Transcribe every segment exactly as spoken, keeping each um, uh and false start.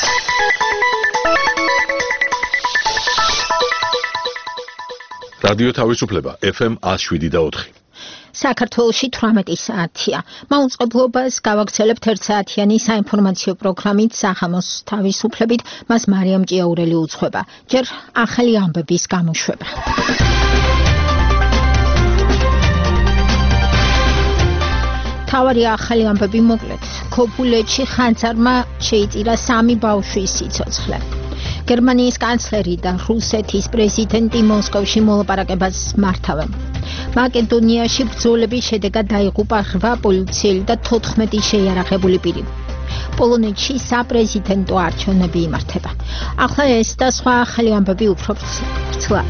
რადიო თავისუფლება ეფ ემ one oh seven და four. საქართველოში თვრამეტი საათია. მაუწყებლობას გავაგრძელებთ ერთ საათიანი საინფორმაციო პროგრამით სახამოს თავისუფლებით, მას მარიამ ჭიაურელი უძღვება. ჯერ ახალი ამბების გამოშვება. თავარი ახალი ამბები მოკლედ. ქობულეთში ხანძარმა შეიწირა სამი ბავშვის სიცოცხლე. გერმანიის კანცლერი და რუსეთის პრეზიდენტი მოსკოვში მოლაპარაკებას მართავენ. მაკედონიაში ბრძოლების შედეგად დაიღუპა რვა პოლიციელი და თოთხმეტი შეიარაღებული პირი. პოლონეთში საპრეზიდენტო არჩევნები იმართება. ახლა ეს და სხვა ახალი ამბები უფრო ვრცლად.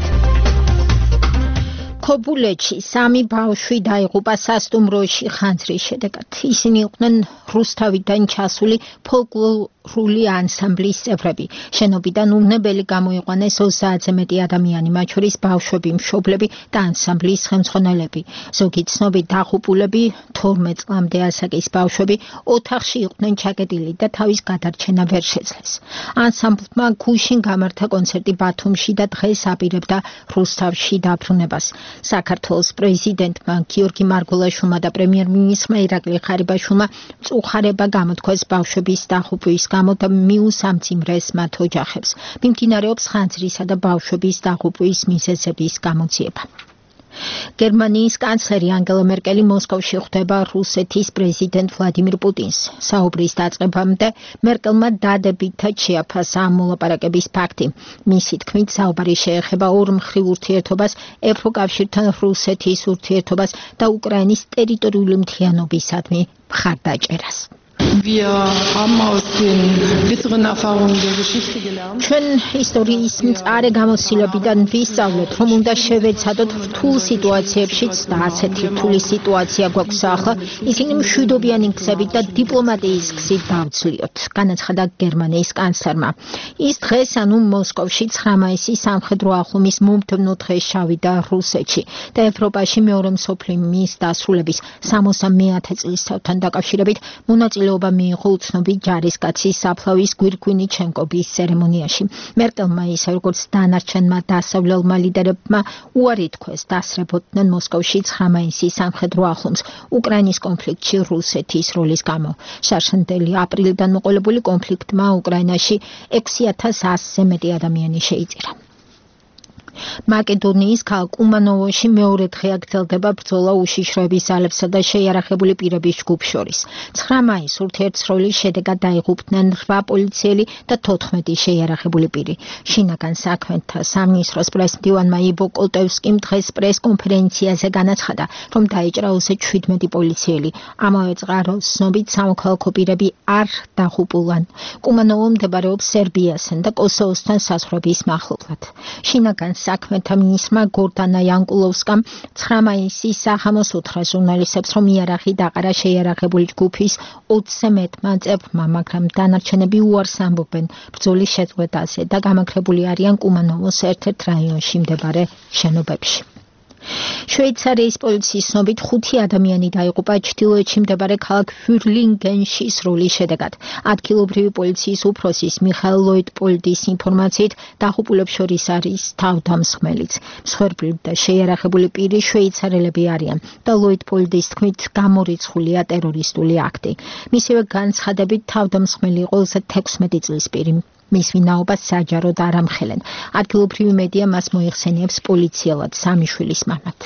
ქობულეთში სამი ბავშვი დაიღუპა სასტუმროში ხანძრის შედეგად. ისინი იყვნენ რუსთავიდან ჩასული ფოლკლორული ანსამბლის წევრები. შენობიდან უნებელი გამოიყვანეს ოცდაათზე მეტი ადამიანი, მათ შორის ბავშვები, მშობლები და ანსამბლის ხელმძღვანელები. ზოგი ცნობით დაღუპულები თორმეტ წლამდე ასაკის ბავშვები ოთახში იყვნენ ჩაკეტილი და თავის გადარჩენა ვერ შეძლეს. ანსამბლმა გუშინ გამართა კონცერტი ბათუმში და დღეს აპირებდა რუსთავში დაბრუნებას. საქართველოს პრეზიდენტმა გიორგი მარგველაშვილმა და პრემიერ-მინისტრმა ირაკლი ღარიბაშვილმა მწუხარება გამოთქვეს ბავშვების დაღუპვის გამო და მიუსამძიმრეს მათ ოჯახებს. მიმდინარეობს ხანძრისა და ბავშვების დაღუპვის მიზეზების გამოძიება. გერმანიის კანცლერი ანგელა მერკელი მოსკოვში ხვდება რუსეთის პრეზიდენტ ვლადიმირ პუტინს. საუბრის დაწყებამდე მერკელმა დადებითად შეაფასა ამ მოლაპარაკების ფაქტი. მისი თქმით, საუბარი შეეხება ორ მხრივ ურთიერთობას, ევროკავშირთან რუსეთის ურთიერთობას და უკრაინის ტერიტორიული მთლიანობისადმი მხარდაჭერას. Wir haben aus den bitteren Erfahrungen der Geschichte gelernt. ჩვენ ისტორიის მწარე გამოცდილებიდან ვისწავლეთ, რომ უნდა შევეცადოთ რთულ სიტუაციებშიც და ასეთი რთული სიტუაცია გვაქვს ახლა, ისინი მშვიდობიანი გზებით და დიპლომატიის გზით დავცლიოთ, განაცხადა გერმანიის კანცლერმა. ის დღეს, ანუ მოსკოვში ცხრა მაისის სამხედრო აღლუმის მომდევნო დღეს ჩავიდა რუსეთში და ევროპაში მეორე მსოფლიო ომის დასრულების სამოცდამეათე წლისთავთან დაკავშირებით მონაწილეობა მიიღო უცნობი ჯარისკაცის საფლავის გვირგვინი ჩენკოვის ცერემონიაში. მერკელმა ისე როგორც დანარჩენმა დასავლელმა ლიდერებმა უარი თქვეს დასრებოდნენ მოსკოვში ცხრა მაისის სამხედრო აღლუმს უკრაინის კონფლიქტში რუსეთის როლის გამო. შარშანდელი აპრილიდან მოყოლებული კონფლიქტმა უკრაინაში ექვსი ათას ასზე მეტი ადამიანი შეიწირა. მაკედონიის ქალაქ კუმანოვოში მეორე დღეა გრძელდება ბრძოლა უშიშროების ძალებსა და შეიარაღებული პირების ჯგუფს შორის. ცხრა მაისს ურთიერთსროლის შედეგად დაიღუპნენ რვა პოლიციელი და თოთხმეტი შეიარაღებული პირი. შინაგან საქმეთა სამინისტროს პრესმდივანმა იბო კოლტევსკიმ დღეს პრეს-კონფერენციაზე განაცხადა, რომ დაიჭრა ოცდაშვიდ ჩვიდმეტი პოლიციელი. ამავე წყაროს ცნობით სამოქალაქო პირები არ დაღუპულან. კუმანოვო მდებარეობს სერბიასთან და კოსოვოსთან საზღვრების მახლობლად. შინაგან საქმეთა მინისტრმა გორდანა იანკულოვსკამ ცხრა მაისის სახამოს უთხრა ჟურნალისტებს, რომ იარაღი დაყარა შეიარაღებული ჯგუფის ოცზე მეტმა წევრმა, მაგრამ დანარჩენები უარს ამბობენ ბრძოლის შეწყვეტაზე და გამაგრებული არიან კუმანოვოს ერთ-ერთ რაიონში მდებარე შენობებში. შვეიცარიის პოლიციის ცნობით ხუთი ადამიანი დაიღუპა ჩრდილოეთში მდებარე ქალაქ ვირლინგენში სროლის შედეგად. ადგილობრივი პოლიციის უფროსის მიხაილ ლოიდპოლდის ინფორმაციით დაღუპულებს შორის არის თავდამსხმელიც. მსხვერპლი და შეიარაღებული პირი შვეიცარელები არიან და ლოიდპოლდის თქმით გამორიცხულია ტერორისტული აქტი. მისივე განცხადებით თავდამსხმელი იყო ოცდათექვსმეტი წლის პირი. მის ვინაობას საჯაროდ არ ამხელენ. ადგილობრივი მედია მას მოიხსენიებს პოლიციელად სამი შვილის მამად.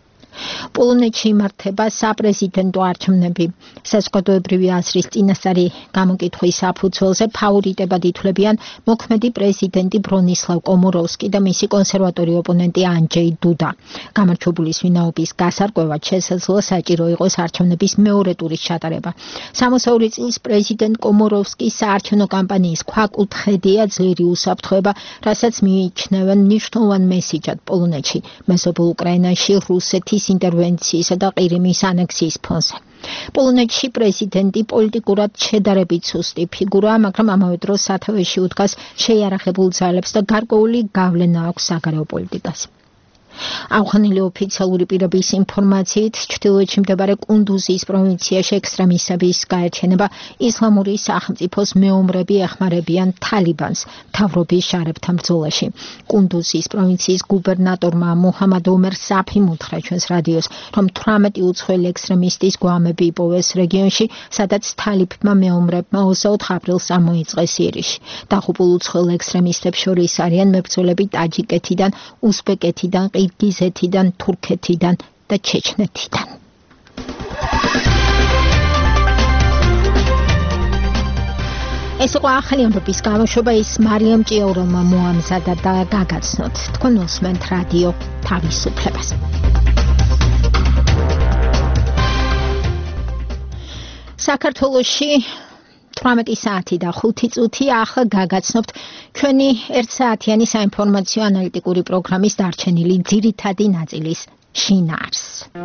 პოლონეთში იმართება საპრეზიდენტო არჩევნები. საზოგადოებრივი აზრის წინასწარი გამოკითხვის საფუძველზე ფავორიტებად ითვლებიან მოქმედი პრეზიდენტი ბრონისლავ კომოროვსკი და მისი კონსერვატორი ოპონენტი ანჯეი დუდა. გამარჯვებულის ვინაობის გასარკვევად შესაძლოა საჭირო იყოს არჩევნების მეორე ტურის ჩატარება. სამოცდაორი წლის პრეზიდენტ კომოროვსკის საარჩევნო კამპანიის ქვაკუთხედია ძლიერი უსაფრთხოება, რასაც მიიჩნევენ მნიშვნელოვან მესიჯად პოლონეთში, მეზობელ უკრაინაში რუსეთის ინტერვენციისა და ყირიმის ანექსიის ფონზე. პოლონეთში პრეზიდენტი პოლიტიკურად შედარებით სუსტი ფიგურაა, მაგრამ ამავე დროს სათავეში უდგას შეიარაღებულ ძალებს და გარკვეული გავლენა აქვს საგარეო პოლიტიკაზე. Აღნიშნული ოფიციალური პირების ინფორმაციით, ჩრდილოეთში მდებარე კუნდუზის პროვინციაში ექსტრემისტების გაერთიანება ისლამური სახელმწიფოს მეომრები ეხმარებიან თალიბანს მთავრობის შარებთან ბრძოლაში. კუნდუზის პროვინციის გუბერნატორმა მუჰამად ომერ საფიმ უთხრა ჩვენს რადიოს, რომ თვრამეტი უცხოელი ექსტრემისტის გვამები იპოვეს რეგიონში, სადაც თალიბმა მეომრებმა ოცდაოთხ აპრილს ამოიწყეს იერიში. დაღუპულ უცხოელ ექსტრემისტებს შორის არიან მებრძოლები ტაჯიკეთიდან, უზბეკეთიდან, ყირგიზეთიდან, თურქეთიდან და ჩეჩნეთიდან. ეს იყო ახალი ამბების გამოშვება, ის მარიამ ჭიაურელმა მოამზადა და გაგაცნოთ. თქვენ უსმენთ რადიო თავისუფლებას. საქართველოში თვრამეტი საათი და ხუთი წუთი ახლა გაგაცნობთ ჩვენი ერთსაათიანი საინფორმაციო ანალიტიკური პროგრამის დარჩენილი ძირითადი ნაწილის შინაარს.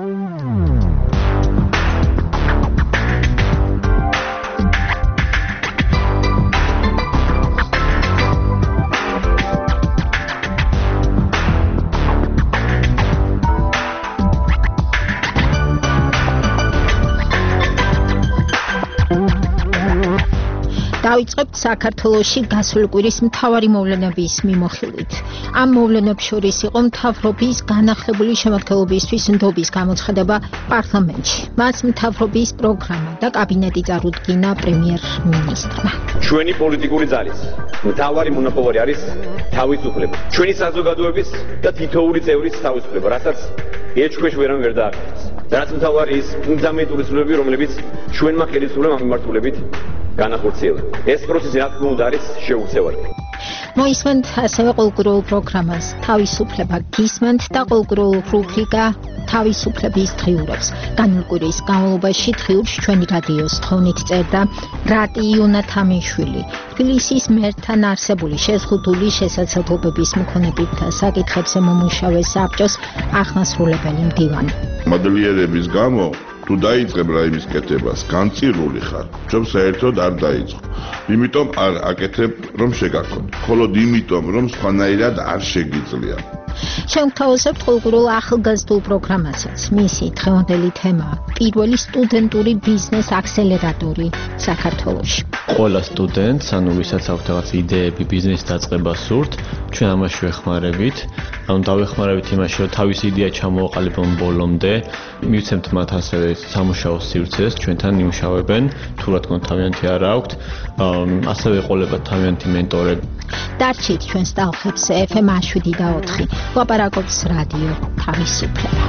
დავიწყებთ საქართველოში გასული კვირის მთავარი მოვლენების მიმოხილვით. ამ მოვლენებს შორის იყო მთავრობის განახლებული შემადგენლობისთვის ნდობის გამოცხადება პარლამენტში. მას მთავრობის პროგრამა და კაბინეტი წარუდგინა პრემიერ-მინისტრმა. ჩვენი პოლიტიკური ძალის მთავარი მონოპოლარი არის თავისუფლება. ჩვენი საზოგადოების და თითოეული წევრის თავისუფლება, რასაც ეჭქვეშ ვერამ ვერ დააკეთებს. რაც მთავარი ის ფუნდამენტური ცვლილებები, რომლებიც ჩვენმა ხელისუფლებამ ამ მიმართულებით განახორციელა. ეს პროცესი რა თქმა უნდა არის შეუცვლელი. მოისმენთ ასევე ყოველკვირეულ პროგრამას თავისუფლება გისმენთ და ყოველკვირეულ რუბრიკა თავისუფლების დღიურებს. განვლილი კვირის განმავლობაში დღიურს ჩვენი რადიოს თხოვნით წერდა რატი იუნათამიშვილი. თბილისის მერთან არსებული შეზღუდული შესაძლებლობების მქონებით საკითხებზე მომუშავე საბჭოს აღნასრულებელი მდივანი. მადლიერების გამო თუ დაიწყებ რაიმის კეთებას, განწირული ხარ, რომ საერთოდ არ დაიწყო. იმიტომ არ აკეთებ, რომ შეგაქონდე. მხოლოდ იმიტომ, რომ სხვანაირად არ შეგიძლია. შევთავაზებთ ყოველკვირეულ ახალგაზრდულ პროგრამასაც. მისი დღევანდელი თემაა პირველი სტუდენტური ბიზნეს აქსელერატორი საქართველოში. ყველა სტუდენტს, ანუ ვისაც აქვს რაღაც იდეები ბიზნეს დაწყებას სურთ, ჩვენ ამაში ვეხმარებით. ანუ დავეხმარებით იმაში, რომ თავისი იდეა ჩამოაყალიბონ ბოლომდე, მივცემთ მათ ასევე სამუშაო სივრცეს, ჩვენთან იმუშავებენ, თუ რა თქმა უნდა თავიანთი არ აქვთ, ასევე ეყოლებათ თავიანთი მენტორები. დარჩით ჩვენს ტალღებს ეფ ემ შვიდი და ოთხი. ლაპარაკობს რადიო თავისუფლება.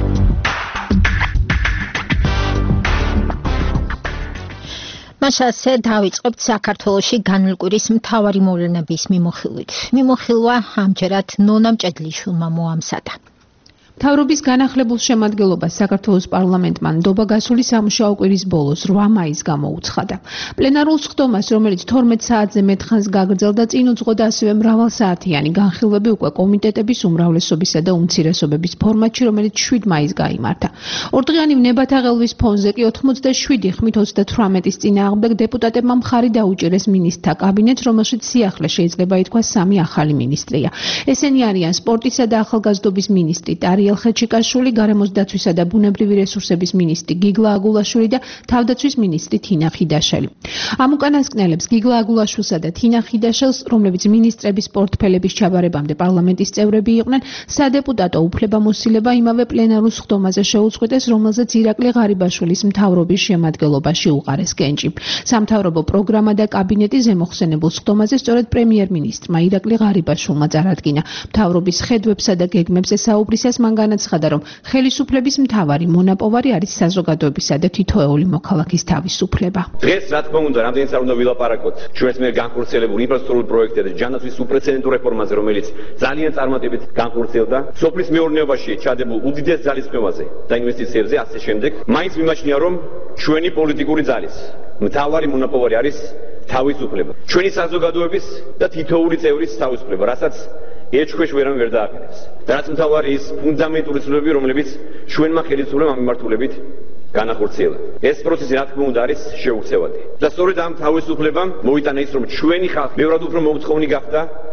მასაზე დავიწყებთ საქართველოში განვლილი კვირის მთავარი მოვლენების მიმოხილვით. მიმოხილვა ამჯერად ნონა მჭედლიშვილმა მოამზადა. მთავრობის განახლებულ შემადგენლობას საქართველოს პარლამენტმა ნდობა გასული სამუშაო კვირის ბოლოს რვა მაისს გამოუცხადა. პლენარულ სხდომას, რომელიც თორმეტ საათზე მეტხანს გაგრძელდა, წინ უძღოდა ასევე მრავალსაათიანი განხილვები უკვე კომიტეტების უმრავლესობისა და უმცირესობების ფორმატში, რომელიც შვიდ მაისს გაიმართა. ორდღიანი ვნებათა ღელვის ფონზე კი ოცდაშვიდი ხმით ოცდათვრამეტის წინააღმდეგ დეპუტატებმა მხარი დაუჭირეს მინისტრთა კაბინეტს, რომელშიც სიახლე შეიძლება ითქვას სამი ახალი მინისტრია. ესენი არიან სპორტისა და ახალგაზრდობის მინისტრი ტარიელ ხეჩიკაშვილი, გარემოს დაცვისა და ბუნებრივი რესურსების მინისტრი გიგლა აგულაშვილი და თავდაცვის მინისტრი თინა ხიდაშელი. ამ უკანასკნელებს გიგლა აგულაშვილსა და თინა ხიდაშელს, რომლებიც მინისტრების პორტფელების ჩაბარებამდე პარლამენტის წევრები იყვნენ, სადეპუტატო უფლებამოსილება იმავე პლენარულ სხდომაზე შეუწყვეტეს, რომელზეც ირაკლი ღარიბაშვილის მთავრობის შემადგენლობაში უყარეს კენჭი. სამთავრობო პროგრამა და კაბინეტი ზემოხსენებულ სხდომაზე სწორედ პრემიერ-მინისტრმა ირაკლი ღარიბაშვილმა წარადგინა. მთავრობის ხედვებსა და გეგმებს ესაუბრისას მან განაცხადა, რომ ხელისუფლების მთავარი მონაპოვარი არის საზოგადოებისა და თითოეული მოქალაქის თავისუფლება. დღეს რა თქმა უნდა, რამდენიც არ უნდა ვილაპარაკოთ ჩვენს მიერ განხორციელებულ ინფრასტრუქტურულ პროექტებზე და ჯანმრთელობის უპრეცედენტო რეფორმაზე, რომელიც ძალიან წარმატებით განხორციელდა, სოფლის მეურნეობაში ჩადებულ უდიდეს ძალისხმევაზე და ინვესტიციებზე ასე შემდეგ, მაინც მიმაჩნია, რომ ჩვენი პოლიტიკური ძალის მთავარი მონოპოლარი არის თავისუფლება. ჩვენი საზოგადოების და თითოეული წევრის თავისუფლება, რასაც ეჭქვეშ ვერამ ვერ დააკეთებს. და რაც მთავარი ის ფუნდამენტური ცვლილებები, რომლებიც ჩვენმა ხელისუფლებამ ამ მიმართულებით განახორციელა. ეს პროცესი რა თქმა უნდა არის შეუცვლელი. და სწორედ ამ თავისუფლებამ მოიტანა ის, რომ ჩვენი ხალხი ბევრად უფრო მოუთხოვნი გახდა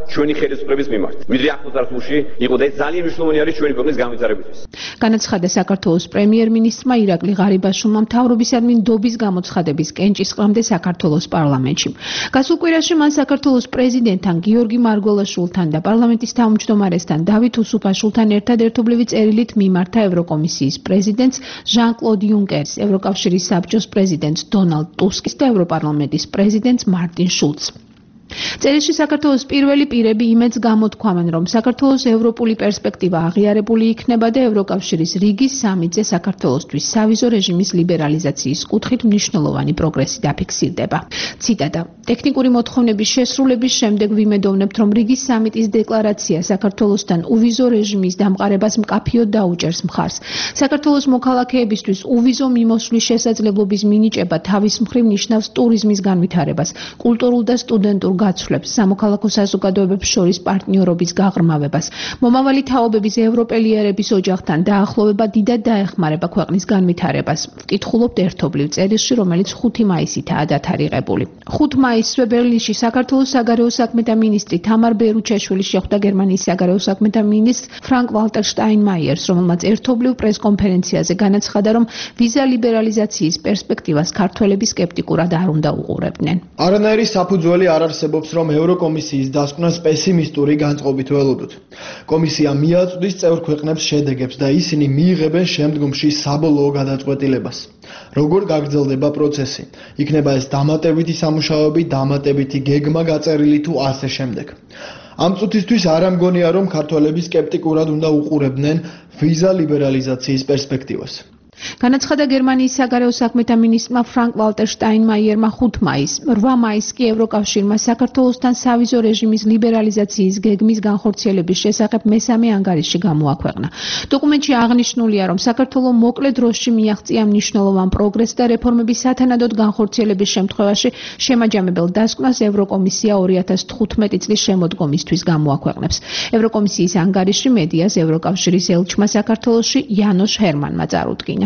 ჩვენი ხელისუფლების მიმართ. ვიდრე ახლო წარსულში იყო და ეს ძალიან მნიშვნელოვანი არის ჩვენი ქვეყნის განვითარებისთვის. განაცხადა საქართველოს პრემიერ-მინისტრმა ირაკლი ღარიბაშვილმა მთავრობისადმი ნდობის გამოცხადების კენჭისყრამდე საქართველოს პარლამენტში. გასულ კვირაში მან საქართველოს პრეზიდენტთან გიორგი მარგველაშვილთან და პარლამენტის თავმჯდომარესთან დავით უსუფაშვილთან ერთად ერთობლივი წერილით მიმართა ევროკომისიის პრეზიდენტს ჟან-კლოდ იუნკერს, ევროკავშირის საბჭოს პრეზიდენტს დონალდ ტუსკის და ევროპარლამენტის პრეზიდენტს მარტინ შულცს. წერილში საქართველოს პირველი პირები იმედს გამოთქვამენ, რომ საქართველოს ევროპული პერსპექტივა აღიარებული იქნება და ევროკავშირის რიგის სამიტზე საქართველოსთვის სავიზო რეჟიმის ლიბერალიზაციის კუთხით მნიშვნელოვანი პროგრესი დაფიქსირდება. ციტატა: ტექნიკური მოთხოვნების შესრულების შემდეგ ვიმედოვნებთ, რომ რიგის სამიტის დეკლარაცია საქართველოსთან უვიზო რეჟიმის დამყარებას მკაფიოდ დაუჭერს მხარს. საქართველოს მოქალაქეებისთვის უვიზო მიმოსვლის შესაძლებლობის მინიჭება თავის მხრივ ნიშნავს ტურიზმის განვითარებას, კულტურულ და სტუდენტურ გაცვლებს, სამოქალაქო საზოგადოებებს შორის პარტნიორობის გაღრმავებას. მომავალი თაობების ევროპელიერების ოჯახთან დაახლოვება დიდად დაეხმარება ქვეყნის განვითარებას. ვკითხულობთ ერთობლივ წერილში, რომელიც ხუთი მაისითაა დათარიღებული. ხუთ მაისზე ბერლინში საქართველოს საგარეო საქმეთა მინისტრი თამარ ბერუჩაშვილი შეხვდა გერმანიის საგარეო საქმეთა მინისტრ ფრანკ ვალტერ შტაინმაიერს, რომელმაც ერთობლივ პრესკონფერენციაზე განაცხადა, რომ ვიზა ლიბერალიზაციის პერსპექტივას ქართველები სკეპტიკურად არ უნდა უყურებდნენ. არანაირი საფუძველი არ არსებობს, რომ ევროკომისიის დასკვნას პესიმისტური განწყობით ველოდოთ. კომისია მიაწვდის წევრ ქვეყნებს შედეგებს და ისინი მიიღებენ შემდგომში საბოლოო გადაწყვეტილებას. როგორ გაგრძელდება პროცესი? იქნება ეს დამატებითი სამუშაოები, დამატებითი გეგმა გაწერილი თუ ასე შემდეგ. ამ წუთისთვის არ ამგონია, რომ ქართველები სკეპტიკურად უნდა უყურებდნენ ვიზა ლიბერალიზაციის პერსპექტივას. განაცხადა გერმანიის საგარეო საქმეთა მინისტრმა ფრანკ ვალტერ შტაინმაიერმა ხუთ მაისს, რვა მაისს კი ევროკავშირმა საქართველოსთან სავიზო რეჟიმის ლიბერალიზაციის გეგმის განხორციელების შესახებ მესამე ანგარიში გამოაქვეყნა. დოკუმენტში აღნიშნულია, რომ საქართველო მოკლე დროში მიაღწია მნიშვნელოვან პროგრესს და რეფორმების სათანადოდ განხორციელების შემთხვევაში შემაჯამებელ დასკვნას ევროკომისია ორი ათას თხუთმეტი წლის შემოდგომისთვის გამოაქვეყნებს. ევროკომისიის ანგარიში მედიას ევროკავშირის ელჩმა საქართველოში იანოშ ჰერმანმა წარუდგინა.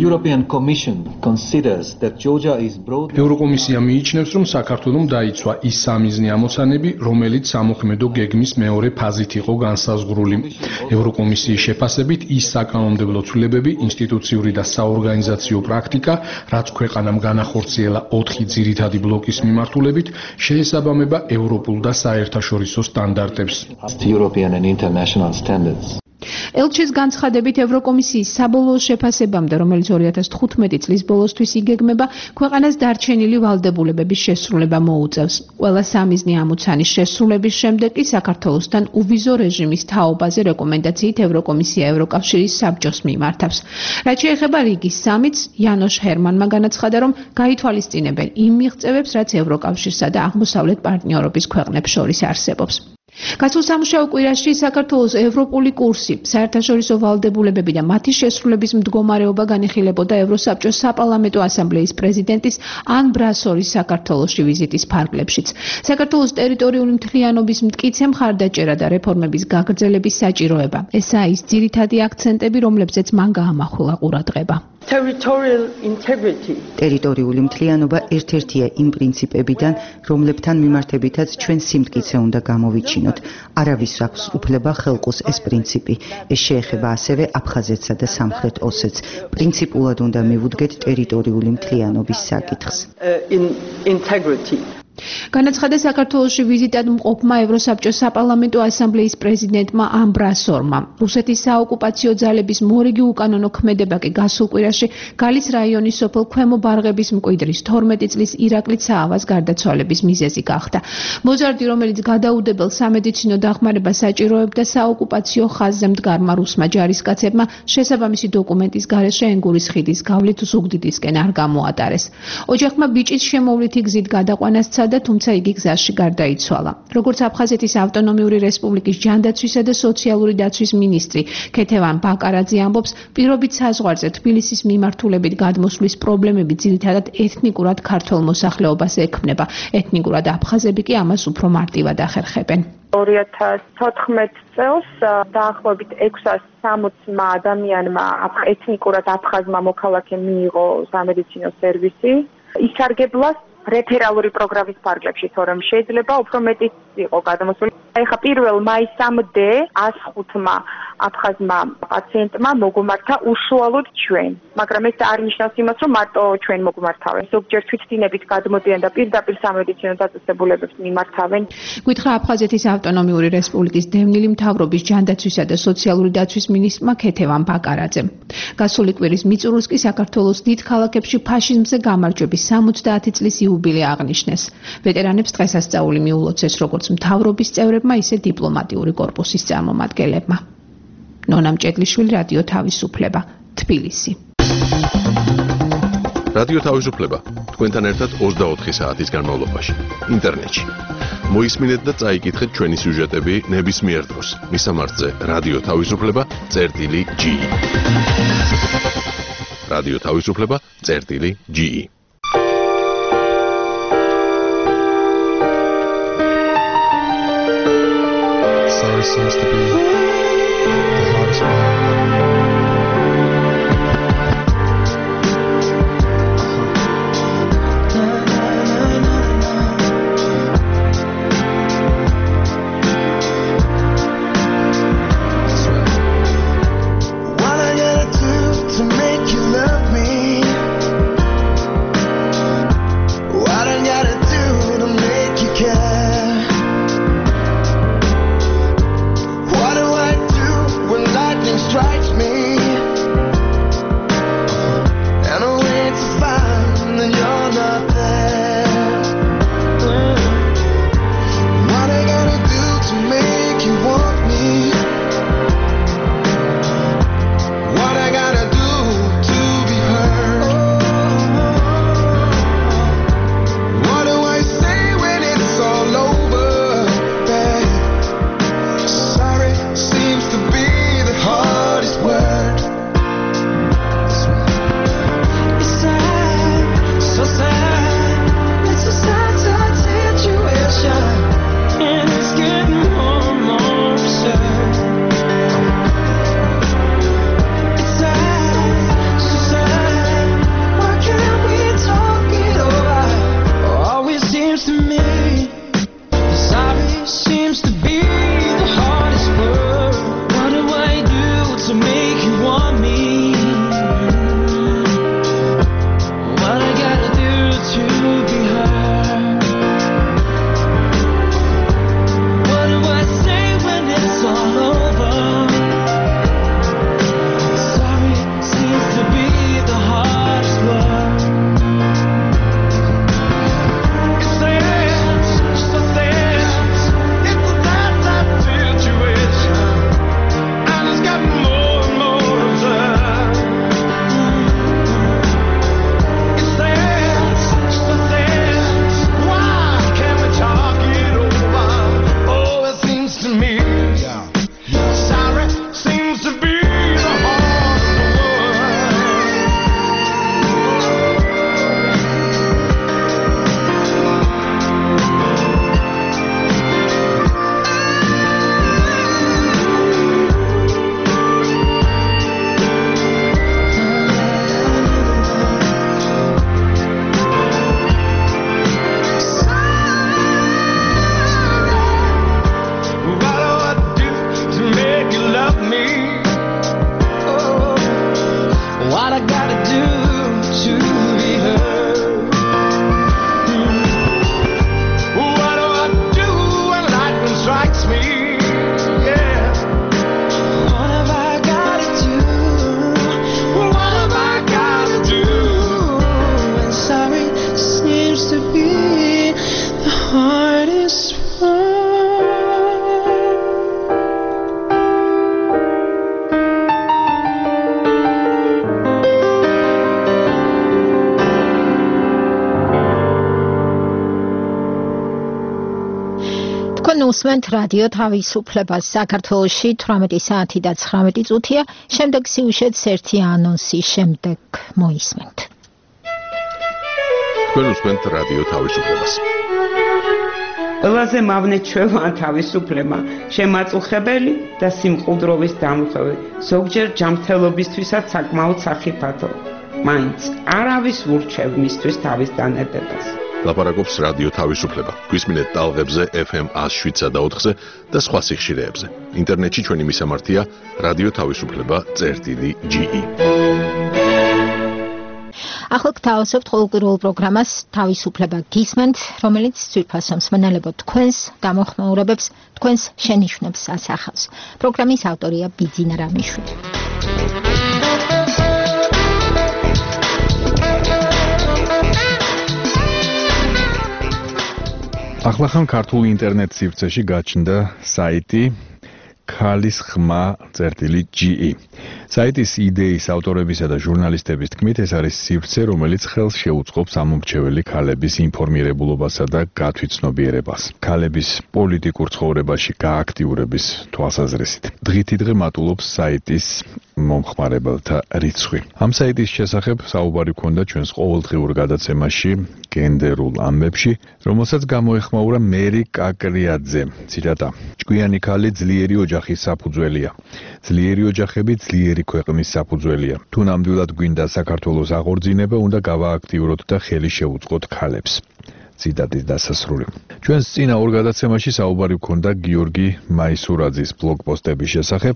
ევროკომისია მიიჩნევს, რომ საქართველომ დაიცვა ის სამიზნე ამოცანები, რომელიც სამოქმედო გეგმის მეორე ფაზით იყო განსაზღვრული. ევროკომისიის შეფასებით ის საკანონმდებლო ცვლილებები, ინსტიტუციური და საორგანიზაციო პრაქტიკა, რაც ქვეყანამ განახორციელა ოთხი ძირითადი ბლოკის მიმართულებით, შეესაბამება ევროპულ და საერთაშორისო სტანდარტებს. ელჩის განცხადებით ევროკომისიის საბოლოო შეფასებამდე, რომელიც ორი ათას თხუთმეტი წლის ბოლოსთვის იგეგმება, ქვეყანას დარჩენილი ვალდებულებების შესრულება მოუწევს. ყველა სამიზნე ამოცანის შესრულების შემდეგ კი საქართველოსთან უვიზო რეჟიმის თაობაზე რეკომენდაციით ევროკომისია ევროკავშირის საბჭოს მიმართავს. რაც შეეხება რიგის სამიტს, იანოშ ჰერმანმა განაცხადა, რომ გაითვალისწინებენ იმ მიღწევებს, რაც ევროკავშირსა და აღმოსავლეთ პარტნიორობის ქვეყნებს შორის არსებობს. გასულ სამუშაო კვირაში საქართველოს ევროპული კურსი, საერთაშორისო ვალდებულებები და მათი შესრულების მდგომარეობა განიხილებოდა ევროსაბჭოს საპარლამენტო ასამბლეის პრეზიდენტის ან ბრასორის საქართველოში ვიზიტის ფარგლებშიც. საქართველოს ტერიტორიული მთლიანობის მტკიცე მხარდაჭერა და რეფორმების გაგრძელების საჭიროება. ესაა ის ძირითადი აქცენტები, რომლებზეც მან გაამახვილა ყურადღება. ტერიტორიული მთლიანობა ერთ-ერთია იმ პრინციპებიდან, რომლებთან მიმართებითაც ჩვენ სიმტკიცე უნდა გამოვიჩინოთ. არავის აქვს უფლება ხელყოს ეს პრინციპი. ეს შეეხება ასევე აფხაზეთსა და სამხრეთ ოსეთს. პრინციპულად უნდა მივუდგეთ ტერიტორიული მთლიანობის საკითხს. განაცხადა საქართველოში ვიზიტად მყოფმა ევროსაბჭოს საპარლამენტო ასამბლეის პრეზიდენტმა ან ბრასორმა. რუსეთის საოკუპაციო ძალების მორიგი უკანონო ქმედება კი გასულ კვირაში გალის რაიონის სოფელ ქვემო ბარღების მკვიდრის თორმეტი წლის ირაკლი ცაავას გარდაცვალების მიზეზი გახდა. მოზარდი, რომელიც გადაუდებელ სამედიცინო დახმარებას საჭიროებდა საოკუპაციო ხაზზე მდგარმა რუსმა ჯარისკაცებმა, შესაბამისი დოკუმენტის გარეშე ენგურის ხიდის გავლით ზუგდიდისკენ არ გამოატარეს. ოჯახმა ბიჭის შემოვლითი გზით გადაყვანას და თუმცა იგი გზაში გარდაიცვალა. როგორც აფხაზეთის ავტონომიური რესპუბლიკის ჯანდაცვისა და სოციალური დაცვის მინისტრი ქეთევან ბაკარაძე ამბობს, პირობით საზღვარზე თბილისის მიმართულებით გადმოსვლის პრობლემები ძირითადად ეთნიკურად ქართველ მოსახლეობას ექმნება. ეთნიკურად აფხაზები კი ამას უფრო მარტივად ახერხებენ. ორი ათას თოთხმეტ წელს დაახლოებით ექვსას სამოცმა ადამიანმა ეთნიკურად აფხაზმა მოქალაქე მიიღო სამედიცინო სერვისი. ისარგებლას რეფერალური პროგრამის ფარგლებში, თორემ შეიძლება უფრო მეტიც იყო გადამოსული. აი ხა პირველ მაისამდე ას ხუთმა აფხაზმა პაციენტმა მოგმართა უშუალოდ ჩვენ, მაგრამ ეს არ ნიშნავს იმას, რომ მარტო ჩვენ მოგმართავენ. ზოგჯერ თვითდინებით გადმოდიან და პირდაპირ სამედიცინო დაწესებულებებს მიმართავენ. გითხრა აფხაზეთის ავტონომიური რესპუბლიკის დევნილი მთავრობის ჯანდაცვისა და სოციალური დაცვის მინისტრმა ქეთევან ბაკარაძემ. გასული კვირის მიწურულს კი საქართველოს დიდ ქალაქებში ფაშიზმზე გამარჯვების სამოცდაათი წლის იუბილე აღნიშნეს. ვეტერანებს დღესასწაული მიულოცეს როგორც მთავრობის წევრებმა, ისე დიპლომატიური კორპუსის წარმომადგენლებმა. ნონა მჭედლიშვილი, რადიო თავისუფლება, თბილისი. რადიო თავისუფლება თქვენთან ერთად ოცდაოთხი საათის განმავლობაში ინტერნეტში. მოისმინეთ და წაიკითხეთ ჩვენი სიუჟეტები ნებისმიერ დროს. მისამართზე რადიო თავისუფლება წერტილი ჯი. რადიო თავისუფლება წერტილი ჯი. Sorry seems to be the hardest one. უსმენთ რადიო თავისუფლებას. საქართველოში თვრამეტი საათი და ცხრამეტი წუთია. შემდეგ სიუჟეტს ერთი ანონსის შემდეგ მოისმენთ. თქვენ უსმენთ რადიო თავისუფლებას. ყველაზე მავნე ჩვევა თავისუფლება, შემაწუხებელი და სიმყუდროვის დამხევი, ზოგჯერ ჯანმრთელობისთვისაც საკმაოდ სახიფათო. მაინც არავის ურჩევ მისთვის თავის დანებებას. ლაპარაკობს რადიო თავისუფლება. გვისმინეთ ტალღებზე ეფ ემ one oh seven და ოთხზე და სხვა სიხშირეებზე. ინტერნეტში ჩვენი მისამართია რადიო თავისუფლება წერტილი ჯი ი. ახლა გთავაზობთ ყოველკვირეულ პროგრამას თავისუფლება გისმენთ, რომელიც ძვირფასო მსმენელებო თქვენს გამოხმაურებებს, თქვენს შენიშვნებს ასახავს. პროგრამის ავტორია ბიძინა რამიშვილი. ახლახან ქართულ ინტერნეტ სივრცეში გაჩნდა საიტი ქალის ხმა წერტილი ჯი ი. საიტის იდეის ავტორებისა და ჟურნალისტების თქმით, ეს არის სივრცე, რომელიც ხელს შეუწყობს ამომრჩეველი ქალების ინფორმირებულობასა და გათვითცნობიერებას. ქალების პოლიტიკურ ცხოვრებაში გააქტიურების თვალსაზრისით. დღითი დღე მატულობს საიტის მომხმარებელთა რიცხვი. ამ საიტის შესახებ საუბარი ჰქონდა ჩვენს ყოველდღიურ გადაცემაში გენდერულ ამბებში, რომელსაც გამოეხმაურა მერი კაკრიაძე. ციტატა: ჭკვიანი ქალი ძლიერი ოჯახის საფუძველია. ძლიერი ოჯახები ძლიერი ქვეყნის საფუძველია. თუ ნამდვილად გვინდა საქართველოს აღორძინება, უნდა გავააქტიუროთ და ხელი შევუწყოთ ქალებს. ციტატის დასასრული. ჩვენს წინა ორ გადაცემაში საუბარი ჰქონდა გიორგი მაისურაძის ბლოგპოსტების შესახებ.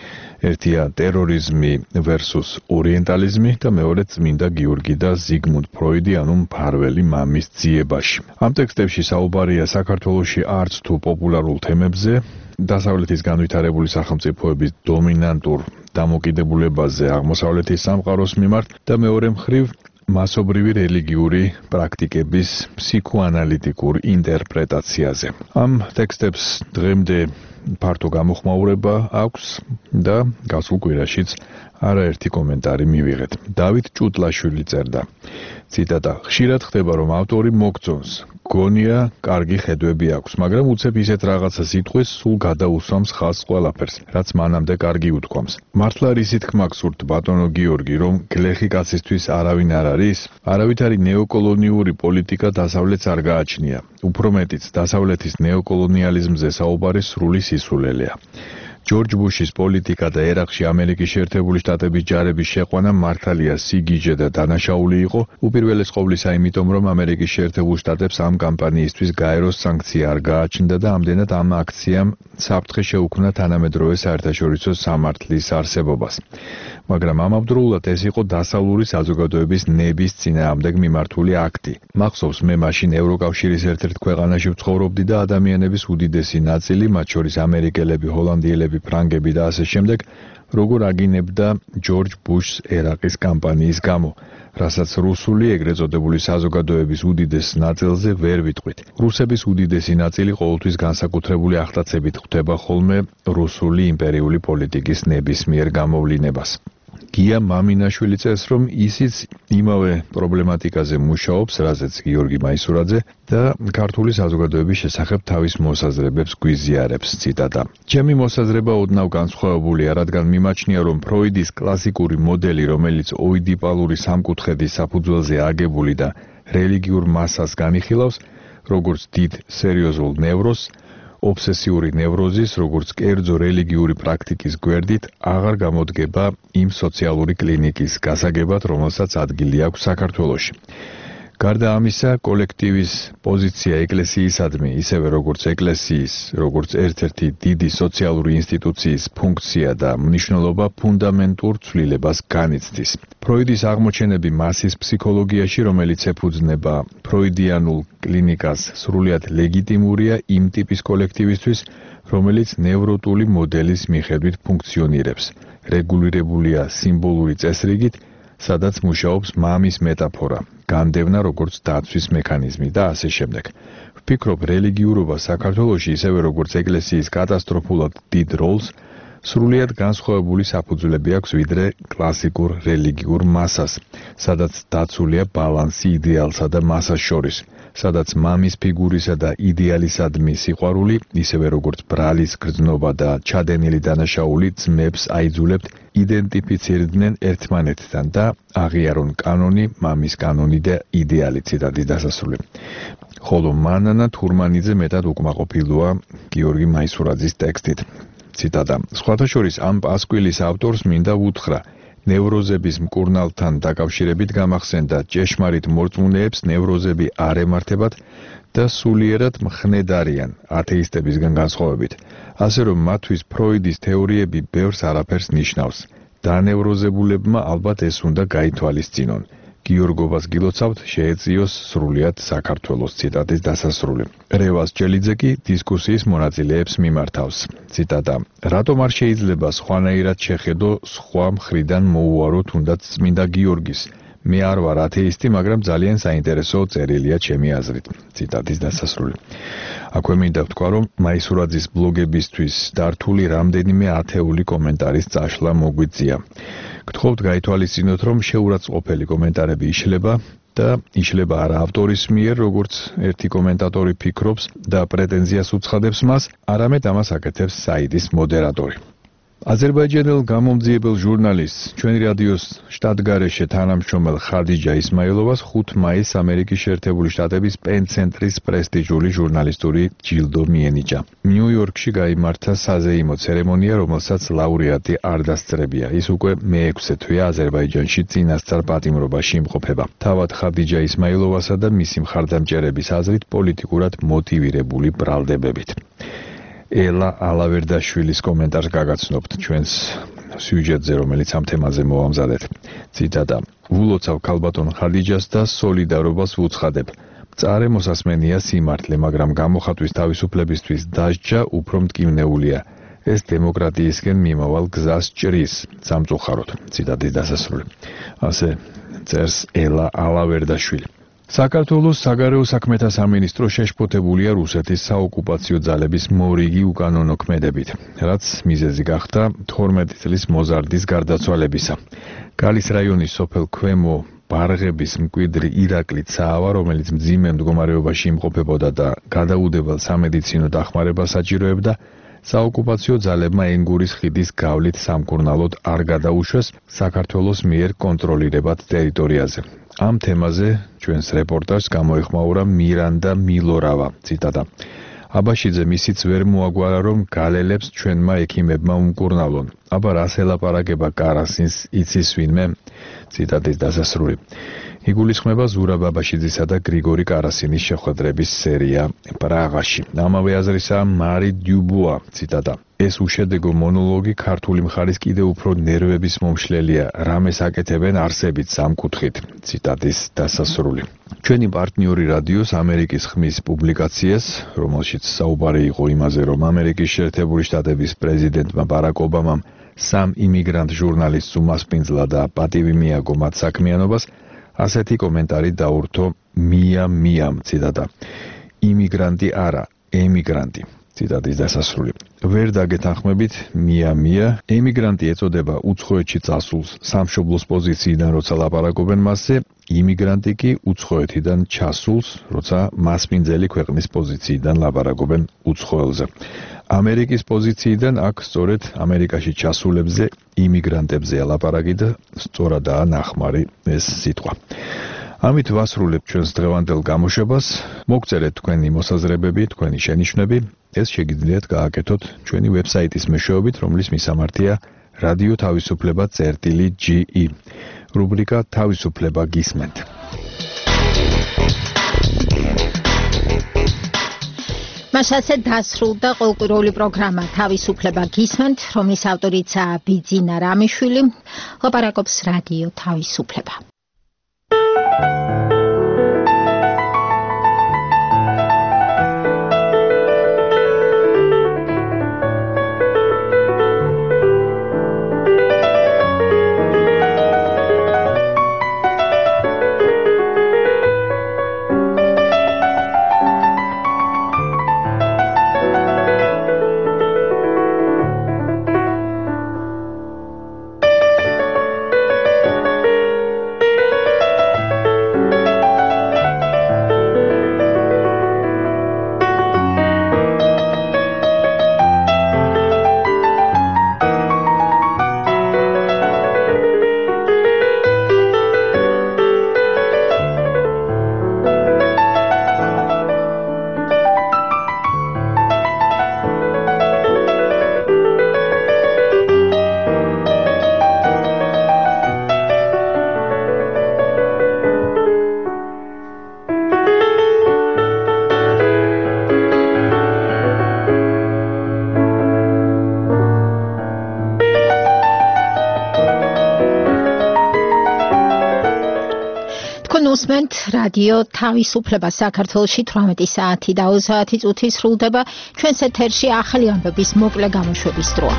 ერთია ტერორიზმი versus ორიენტალიზმი და მეორე წმინდა გიორგი და ზიგმუნდ ფროიდი, ანუ მფარველი მამის ძიებაში. ამ ტექსტებში საუბარია საქართველოში არც თუ პოპულარულ თემებზე, დასავლეთის განვითარებული სახელმწიფოების დომინანტურ დამოკიდებულებაზე აღმოსავლეთის სამყაროს მიმართ და მეორე მხრივ მასობრივი რელიგიური პრაქტიკების ფსიქოანალიტიკურ ინტერპრეტაციაზე. ამ ტექსტებს დღემდე ფართო გამოხმაურება აქვს და გასულ კვირაშიც არაერთი კომენტარი მივიღეთ. დავით ჭუტლაშვილი წერდა. ციტატა: ხშირად ხდება, რომ ავტორი მოგწონს, გონია კარგი ხედვები აქვს, მაგრამ უცებ ისეთ რაღაცას იტყვის, სულ გადაუსვამს ხაზს ყველაფერს, რაც მანამდე კარგი უთქვამს. მართლა რისი თქმა გსურთ, ბატონო გიორგი, რომ გლეხი კაცისთვის არავინ არ არის? არავითარი ნეოკოლონიური პოლიტიკა დასავლეთს არ გააჩნია. უფრო მეტიც, დასავლეთის ნეოკოლონიალიზმზე საუბარი სრული სისულელეა. ჯორჯ ბუშის პოლიტიკა და ერაყში ამერიკის შეერთებული შტატების ჯარების შეყვანა მართალია სიგიჟე და დანაშაული იყო, უპირველეს ყოვლისა იმიტომ, რომ ამერიკის შეერთებულ შტატებს ამ კამპანიისთვის გაეროს სანქცია არ გააჩნდა და ამდენად ამ აქციამ საფრთხე შეუქმნა თანამედროვე საერთაშორისო სამართლის არსებობას. მაგრამ ამავდროულად ეს იყო დასავლური საზოგადოების ნების წინააღმდეგ მიმართული აქტი. მახსოვს, მე მაშინ ევროკავშირის ერთ-ერთ ქვეყანაში ვცხოვრობდი და ადამიანების უდიდესი ნაწილი, მათ შორის ამერიკელები, ჰოლანდიელები, ფრანგები და ასე შემდეგ, როგორ აგინებდა ჯორჯ ბუშს ერაყის კამპანიის გამო, რასაც რუსული ეგრეთ წოდებული საზოგადოების უდიდეს ნაწილზე ვერ ვიტყვით. რუსების უდიდესი ნაწილი ყოველთვის განსაკუთრებული აღტაცებით ხვდება ხოლმე რუსული იმპერიული პოლიტიკის ნებისმიერ გამოვლინებას. გია მამინაშვილი წერს, რომ ისიც იმავე პრობლემატიკაზე მუშაობს, რაზეც გიორგი მაისურაძე და ქართული საზოგადოების შესახებ თავის მოსაზრებებს გვიზიარებს. ციტატა: ჩემი მოსაზრება ოდნავ განსხვავებულია, რადგან მიმაჩნია, რომ ფროიდის კლასიკური მოდელი, რომელიც ოიდიპალური სამკუთხედის საფუძველზე აგებული და რელიგიურ მასას განიხილავს, როგორც დიდ სერიოზულ ნევროზს, ობსესიური ნევროზის, როგორც კერძო რელიგიური პრაქტიკის გვერდით, აღარ გამოდგება იმ სოციალური კლინიკის გასაგებად, რომელსაც ადგილი აქვს საქართველოში. გარდა ამისა, კოლექტივის პოზიცია ეკლესიისადმი, ისევე როგორც ეკლესიის, როგორც ერთ-ერთი დიდი სოციალური ინსტიტუციის ფუნქცია და მნიშვნელობა ფუნდამენტურ ცვლილებას განიცდის. ფროიდის აღმოჩენები მასის ფსიქოლოგიაში, რომელიც ეფუძნება ფროიდიანულ კლინიკას, სრულიად ლეგიტიმურია იმ ტიპის კოლექტივისთვის, რომელიც ნევროტული მოდელის მიხედვით ფუნქციონირებს. რეგულირებულია სიმბოლური წესრიგით, სადაც მუშაობს მამის მეტაფორა, განდევნა როგორც დაცვის მექანიზმი და ასე შემდეგ. ვფიქრობ, რელიგიურობა საქართველოში, ისევე როგორც ეკლესიის კატასტროფულად დიდ როლს, სრულიად განსხვავებული საფუძვლები აქვს ვიდრე კლასიკურ რელიგიურ მასას, სადაც დაცულია ბალანსი იდეალსა და მასას შორის, სადაც მამის ფიგურისა და იდეალისადმი სიყვარული, ისევე როგორც ბრალის გრძნობა და ჩადენილი დანაშაული ძმებს აიძულებთ იდენტიფიცირდნენ ერთმანეთთან და აღიარონ კანონი, მამის კანონი და იდეალი. ციტატის დასასრული. ხოლო მანანა თურმანიძე მეტად უკმაყოფილოა გიორგი მაისურაძის ტექსტით. ციტატა: სხვათა შორის ამ პასკვილის ავტორს მინდა ვუთხრა, ნევროზების მკურნალთან დაკავშირებით გამახსენდა ჭეშმარიტ მორწმუნეებს ნევროზები არ ემართებათ და სულიერად მხნედ არიან ათეისტებისგან განსხვავებით, ასე რომ მათთვის ფროიდის თეორიები ბევრს არაფერს ნიშნავს. დანევროზებულებმა ალბათ ეს უნდა გაითვალისწინონ. გიორგობას გილოცავთ შეეწიოს სრულიად საქართველოს ციტატის დასასრული. რევას ჯელიძე კი დისკუსიის მონაწილეებს მიმართავს. ციტატა: რატომ არ შეიძლება სხვანაირად შეხედო სხვა მხრიდან მოუარო თუნდაც წმინდა გიორგის? მე არ ვარ ათეისტი, მაგრამ ძალიან საინტერესო წერილია ჩემი აზრით. ციტატის დასასრული. აქვე მინდა ვთქვა, რომ მაისურაძის ბლოგებისთვის დართული რამდენიმე ათეული კომენტარის წაშლა მოგვიწია. გთხოვთ გაითვალისწინოთ, რომ შეურაცხყოფელი კომენტარები იშლება და იშლება არა ავტორის მიერ, როგორც ერთი კომენტატორი ფიქრობს და პრეტენზიას უცხადებს მას, არამედ ამას აკეთებს საიტის მოდერატორი. აზერბაიჯანელ გამომძიებელ ჟურნალისტს, ჩვენი რადიოს შტატგარეშე თანამშრომელ ხადიჯა ისმაილოვას ხუთი მაისს ამერიკის შეერთებული შტატების პენ ცენტრის პრესტიჟული ჟურნალისტური ჯილდო მიენიჭა. ნიუ-იორკში გაიმართა საზეიმო ცერემონია, რომელსაც ლაურეატი არ დასწრებია. ის უკვე მეექვსე თვეა აზერბაიჯანში წინასწარ პატიმრობაში იმყოფება. თავად ხადიჯა ისმაილოვასა და მისი მხარდამჭერების აზრით პოლიტიკურად მოტივირებული ბრალდებებით. ელა ალავერდაშვილის კომენტარს გაგაცნობთ ჩვენს სიუჟეტზე, რომელიც ამ თემაზე მოვამზადეთ. ციტატა: ვულოცავ ქალბატონ ხადიჯას და სოლიდარობას ვუცხადებ. მწარე მოსასმენია სიმართლე, მაგრამ გამოხატვის თავისუფლებისთვის დასჯა უფრო მტკივნეულია. ეს დემოკრატიისკენ მიმავალ გზას ჭრის სამწუხაროდ. ციტატის დასასრული. ასე წერს ელა ალავერდაშვილი. საქართველოს საგარეო საქმეთა სამინისტრო შეშფოთებულია რუსეთის საოკუპაციო ძალების მორიგი უკანონო ქმედებით, რაც მიზეზი გახდა თორმეტი წლის მოზარდის გარდაცვალებისა. გალის რაიონის სოფელ ქვემო ბარღების მკვიდრი ირაკლი ცაავა, რომელიც მძიმე მდგომარეობაში იმყოფებოდა და გადაუდებელ სამედიცინო დახმარებას საჭიროებდა, საოკუპაციო ძალებმა ენგურის ხიდის გავლით სამკურნალოდ არ გადაუშვეს საქართველოს მიერ კონტროლირებად ტერიტორიაზე. ამ თემაზე ჩვენს რეპორტაჟს გამოეხმაურა მირანდა მილორავა. ციტატა: აბაშიძე მისიც ვერ მოაგვარა, რომ გალელებს ჩვენმა ექიმებმა უმკურნალონ. აბა რას ელაპარაკება კარასინს იცის ვინმე? ციტატის დასასრული. იგულისხმება ზურაბ აბაშიძისა და გრიგორი კარასინის შეხვედრების სერია პრაღაში. ამავე აზრისაა მარი დიუბუა. ციტატა: ეს უშედეგო მონოლოგი ქართული მხარის კიდევ უფრო ნერვების მომშლელია, რამეს აკეთებენ არსებით სამკუთხით. ციტატის დასასრული. ჩვენი პარტნიორი რადიოს ამერიკის ხმის პუბლიკაციას, რომელშიც საუბარი იყო იმაზე, რომ ამერიკის შეერთებული შტატების პრეზიდენტმა ბარაკ ობამამ სამ იმიგრანტ ჟურნალისტს უმასპინძლა და პატივი მიაგო მათ საქმიანობას, ასეთი კომენტარი დაურთო მია მიამ. ციტატა: იმიგრანტი არა, ემიგრანტი. ციტატის დასასრული. ვერ დაგეთანხმებით, მია მია, ემიგრანტი ეწოდება უცხოეთში წასულს სამშობლოს პოზიციიდან, როცა ლაპარაკობენ მასზე, იმიგრანტი კი უცხოეთიდან ჩასულს, როცა მასპინძელი ქვეყნის პოზიციიდან ლაპარაკობენ უცხოელზე. ამერიკის პოზიციიდან აქ სწორედ ამერიკაში ჩასულებზე, იმიგრანტებზე ელაპარაკი და სწორადაა ნახმარი ეს სიტყვა. ამით ვასრულებ ჩვენს დღევანდელ გამოშვებას. მოგწერეთ თქვენი მოსაზრებები, თქვენი შენიშვნები. ეს შეგიძლიათ გააკეთოთ ჩვენი ვებსაიტის მეშვეობით, რომლის მისამართია რადიო თავისუფლება წერტილი ჯი ი. რუბრიკა თავისუფლება გისმენთ. მასაცე დასრულდა ყოველკვირეული პროგრამა თავისუფლება გისმენთ, რომლის ავტორიცაა ბიძინა რამიშვილი. ლაპარაკობს რადიო თავისუფლება. გისმენთ რადიო თავისუფლება საქართველოში თვრამეტი საათი და ოცდაათი წუთი სრულდება ჩვენს ეთერში ახალი ამბების მოკლე გამოშვების დროა.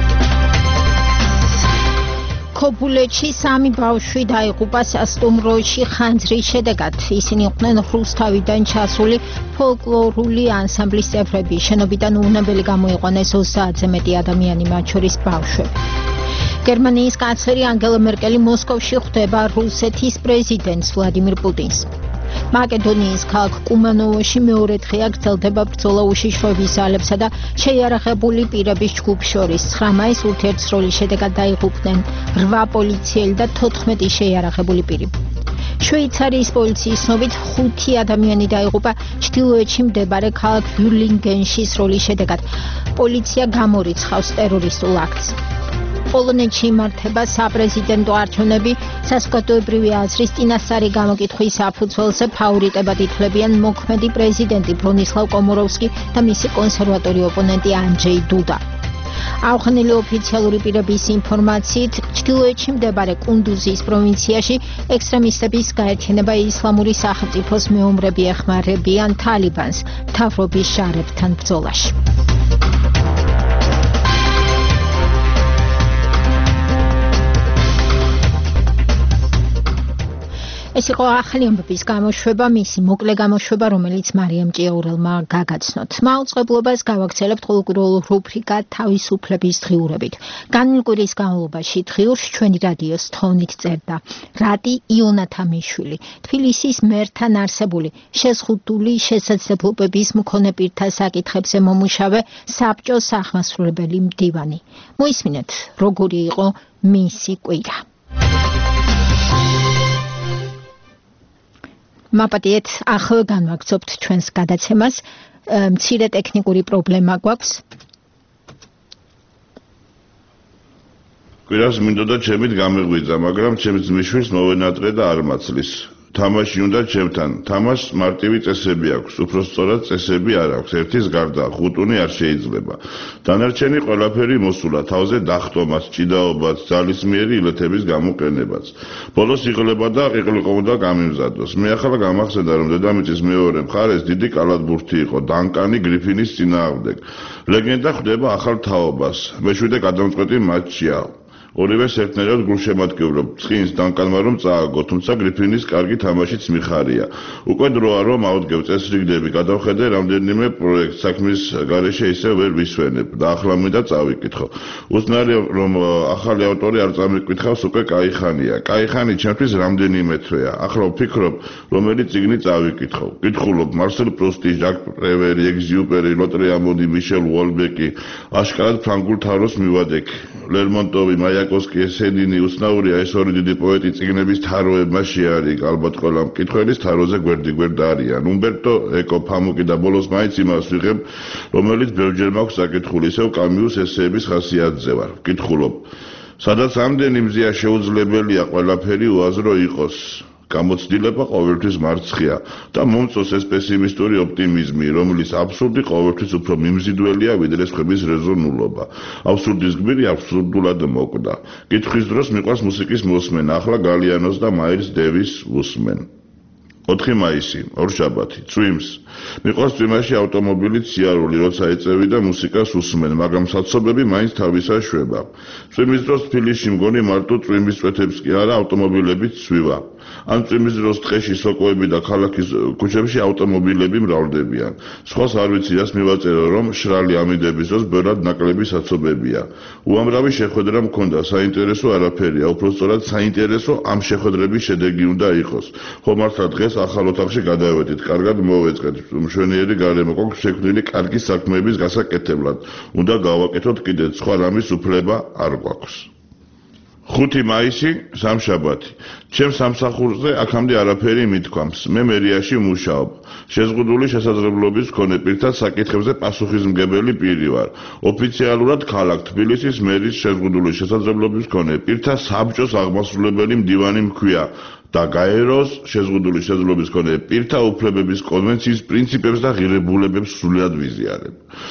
ქობულეთში სამი ბავშვი დაიღუპა სასტუმროში ხანძრის შედეგად. ისინი იყვნენ რუსთავიდან ჩასული ფოლკლორული ანსამბლის წევრები. შენობიდან უნებელი გამოიყვანეს ოცდაათზე მეტი ადამიანი, მათ შორის ბავშვები. გერმანიის კანცლერი ანგელა მერკელი მოსკოვში ხვდება რუსეთის პრეზიდენტს ვლადიმირ პუტინს. მაკედონიის ქალაქ კუმანოვოში მეორედ დღეა გრძელდება ბრძოლა უშიშროების ძალებსა და შეიარაღებული პირების ჯგუფს შორის. ცხრა მაისს ურთიერთსროლის შედეგად დაიღუპნენ რვა პოლიციელი და თოთხმეტი შეიარაღებული პირი. შვეიცარიის პოლიციის ცნობით ხუთი ადამიანი დაიღუპა ჩრდილოეთში მდებარე ქალაქ ვიურლინგენში სროლის შედეგად. პოლიცია გამორიცხავს ტერორისტულ აქტს. პოლონეთში იმართება საპრეზიდენტო არჩევნები. საზოგადოებრივი აზრის წინასწარი გამოკითხვის საფუძველზე ფავორიტებად ითვლებიან მოქმედი პრეზიდენტი ბრონისლავ კომოროვსკი და მისი კონსერვატორი ოპონენტი ანჯეი დუდა. აღნიშნული ოფიციალური პირების ინფორმაციით, ჩრდილოეთში მდებარე კუნდუზის პროვინციაში ექსტრემისტების გაერთიანება ისლამური სახელმწიფოს მეომრები ეხმარებიან თალიბანს მთავრობის შარებთან ბრძოლაში. ეს იყო ახალი ამბების გამოშვება, მისი მოკლე გამოშვება, რომელიც მარიამ ჭიაურელმა გაგაცნოთ. მაუწყებლობას გავაგრძელებთ ყოველკვირეულ რუბრიკა თავისუფლების დღიურებით. განვლილი კვირის განმავლობაში დღიურს ჩვენი რადიოს თხოვნით წერდა რატი იონათამიშვილი, თბილისის მერთან არსებული შეზღუდული შესაძლებლობების მქონე პირთა საკითხებზე მომუშავე საბჭოს აღმასრულებელი მდივანი. მოისმინეთ, როგორი იყო მისი კვირა. მაპატიეთ, ახლა განვაგრძობთ ჩვენს გადაცემას. მცირე ტექნიკური პრობლემა გვაქვს. კვირას მინდოდა ჩემით გამეღვიძა, მაგრამ ჩემს ძმისშვილს მოვენატრე და არ მაცლის. თამაში უნდა ჩემთან. თამაშს მარტივი წესები აქვს, უფრო სწორად წესები არ აქვს. ერთის გარდა ხუტუნი არ შეიძლება. დანარჩენი ყველაფერი მოსულა, თავზე დახტომაც, ჭიდაობაც, ძალისმიერი ილეთების გამოყენებაც. ბოლოს იღლება და ყიყლიყო უნდა გამიმზადოს. მე ახლა გამახსენდა, რომ დედამიწის მეორე მხარეს დიდი კალათბურთი იყო, დანკანი გრიფინის წინააღმდეგ. ლეგენდა ხვდება ახალ თაობას. მეშვიდე გადამწყვეტი მატჩია. ორივეს ერთნაირად გულშემატკივრობ. ცხინს დანკანმა რომ წააგო, თუმცა გრიფინის კარგი თამაშიც მიხარია. უკვე დროა რომ ავდგებ წესრიგები, გადავხედე რამდენიმე პროექტს საქმის გარეშე ისევ ვერ ვისვენებ და ახლა მინდა წავიკითხო. უცნაური რომ ახალი ავტორი არ წამიკითხავს, უკვე კაიხანია. კაიხანი ჩემთვის რამდენიმე თვეა. ახლა ვფიქრობ, რომელი წიგნი წავიკითხო. კითხულობ მარსელ პრუსტი, ჟაკ პრევერი, ეგზიუპერი, ლოტრეამონი, მიშელ უოლბეკი, აშკარად ფრანგულ თაროს მივადექი. ლერმონტოვი, მაიაკოვსკი, ესენინი, უცნაურია ეს ორი დიდი პოეტი წიგნების თაროებმა შეარიგა. ალბათ ყველა მკითხველის თაროზე გვერდი-გვერდ არიან. უმბერტო ეკო, ფამუკი და ბოლოს მაინც იმას ვიღებ, რომელიც ბევრჯერ მაქვს საკითხული, ისევ კამიუს ესეების ხასიათზე ვარ. ვკითხულობ, სადაც ამდენი მზია შეუძლებელია ყველაფერი უაზრო იყოს. გამოცდილება ყოველთვის მარცხია და მომწონს ეს პესიმისტური ოპტიმიზმი, რომლის აბსურდი ყოველთვის უფრო მიმზიდველია ვიდრე სხვების რეზონულობა. აბსურდის გმირი აბსურდულად მოკვდა. კითხვის დროს მიყვარს მუსიკის მოსმენა, ახლა გალიანოს და მაილს დევის უსმენ. ოთხი მაისი, ორშაბათი, წვიმს. მიყვარს წვიმაში ავტომობილით სიარული, როცა ეწევი და მუსიკას უსმენ, მაგრამ საცობები მაინც თავისა შვება. წვიმის დროს თბილისში მგონი მარტო წვიმის წვეთებს კი არა, ავტომობილებით სვივა. ან წვიმის დროს ტყეში, სოკოები და ქალაქის ქუჩებში ავტომობილები მრავლდებიან. სხვას არ ვიცი, რას მივაწერო, რომ შრალი ამიდების დროს ბევრად ნაკლები საცობებია. უამრავი შეხვედრა მქონდა, საინტერესო არაფერია, უფრო სწორად საინტერესო ამ შეხვედრების შედეგი უნდა იყოს. ხო მართლა დღეს ახალ ოთახში გადავედით, კარგად მოვეწყეთ, მშვენიერი გარემო გვაქვს შექმნილი კარგი საქმეების გასაკეთებლად. უნდა გავაკეთოთ კიდეც, სხვა რამის უფლება არ გვაქვს. ხუთი მაისი, სამშაბათი. ჩემს სამსახურზე აქამდე არაფერი მithქვამს. მე მერიაში მუშაობ. შეზღუდული შესაძლებლობის მქონე პირთა საკითხებზე პასუხისმგებელი პირი ვარ. ოფიციალურად ქალაქ თბილისის მერის შეზღუდული შესაძლებლობის მქონე პირთა საბჭოს აღმასრულებელი მდივანი მქვია. და გაეროს შეზღუდული შესაძლებლობის მქონე პირთა უფლებების კონვენციის პრინციპებს და ღირებულებებს სრულად ვიზიარებ.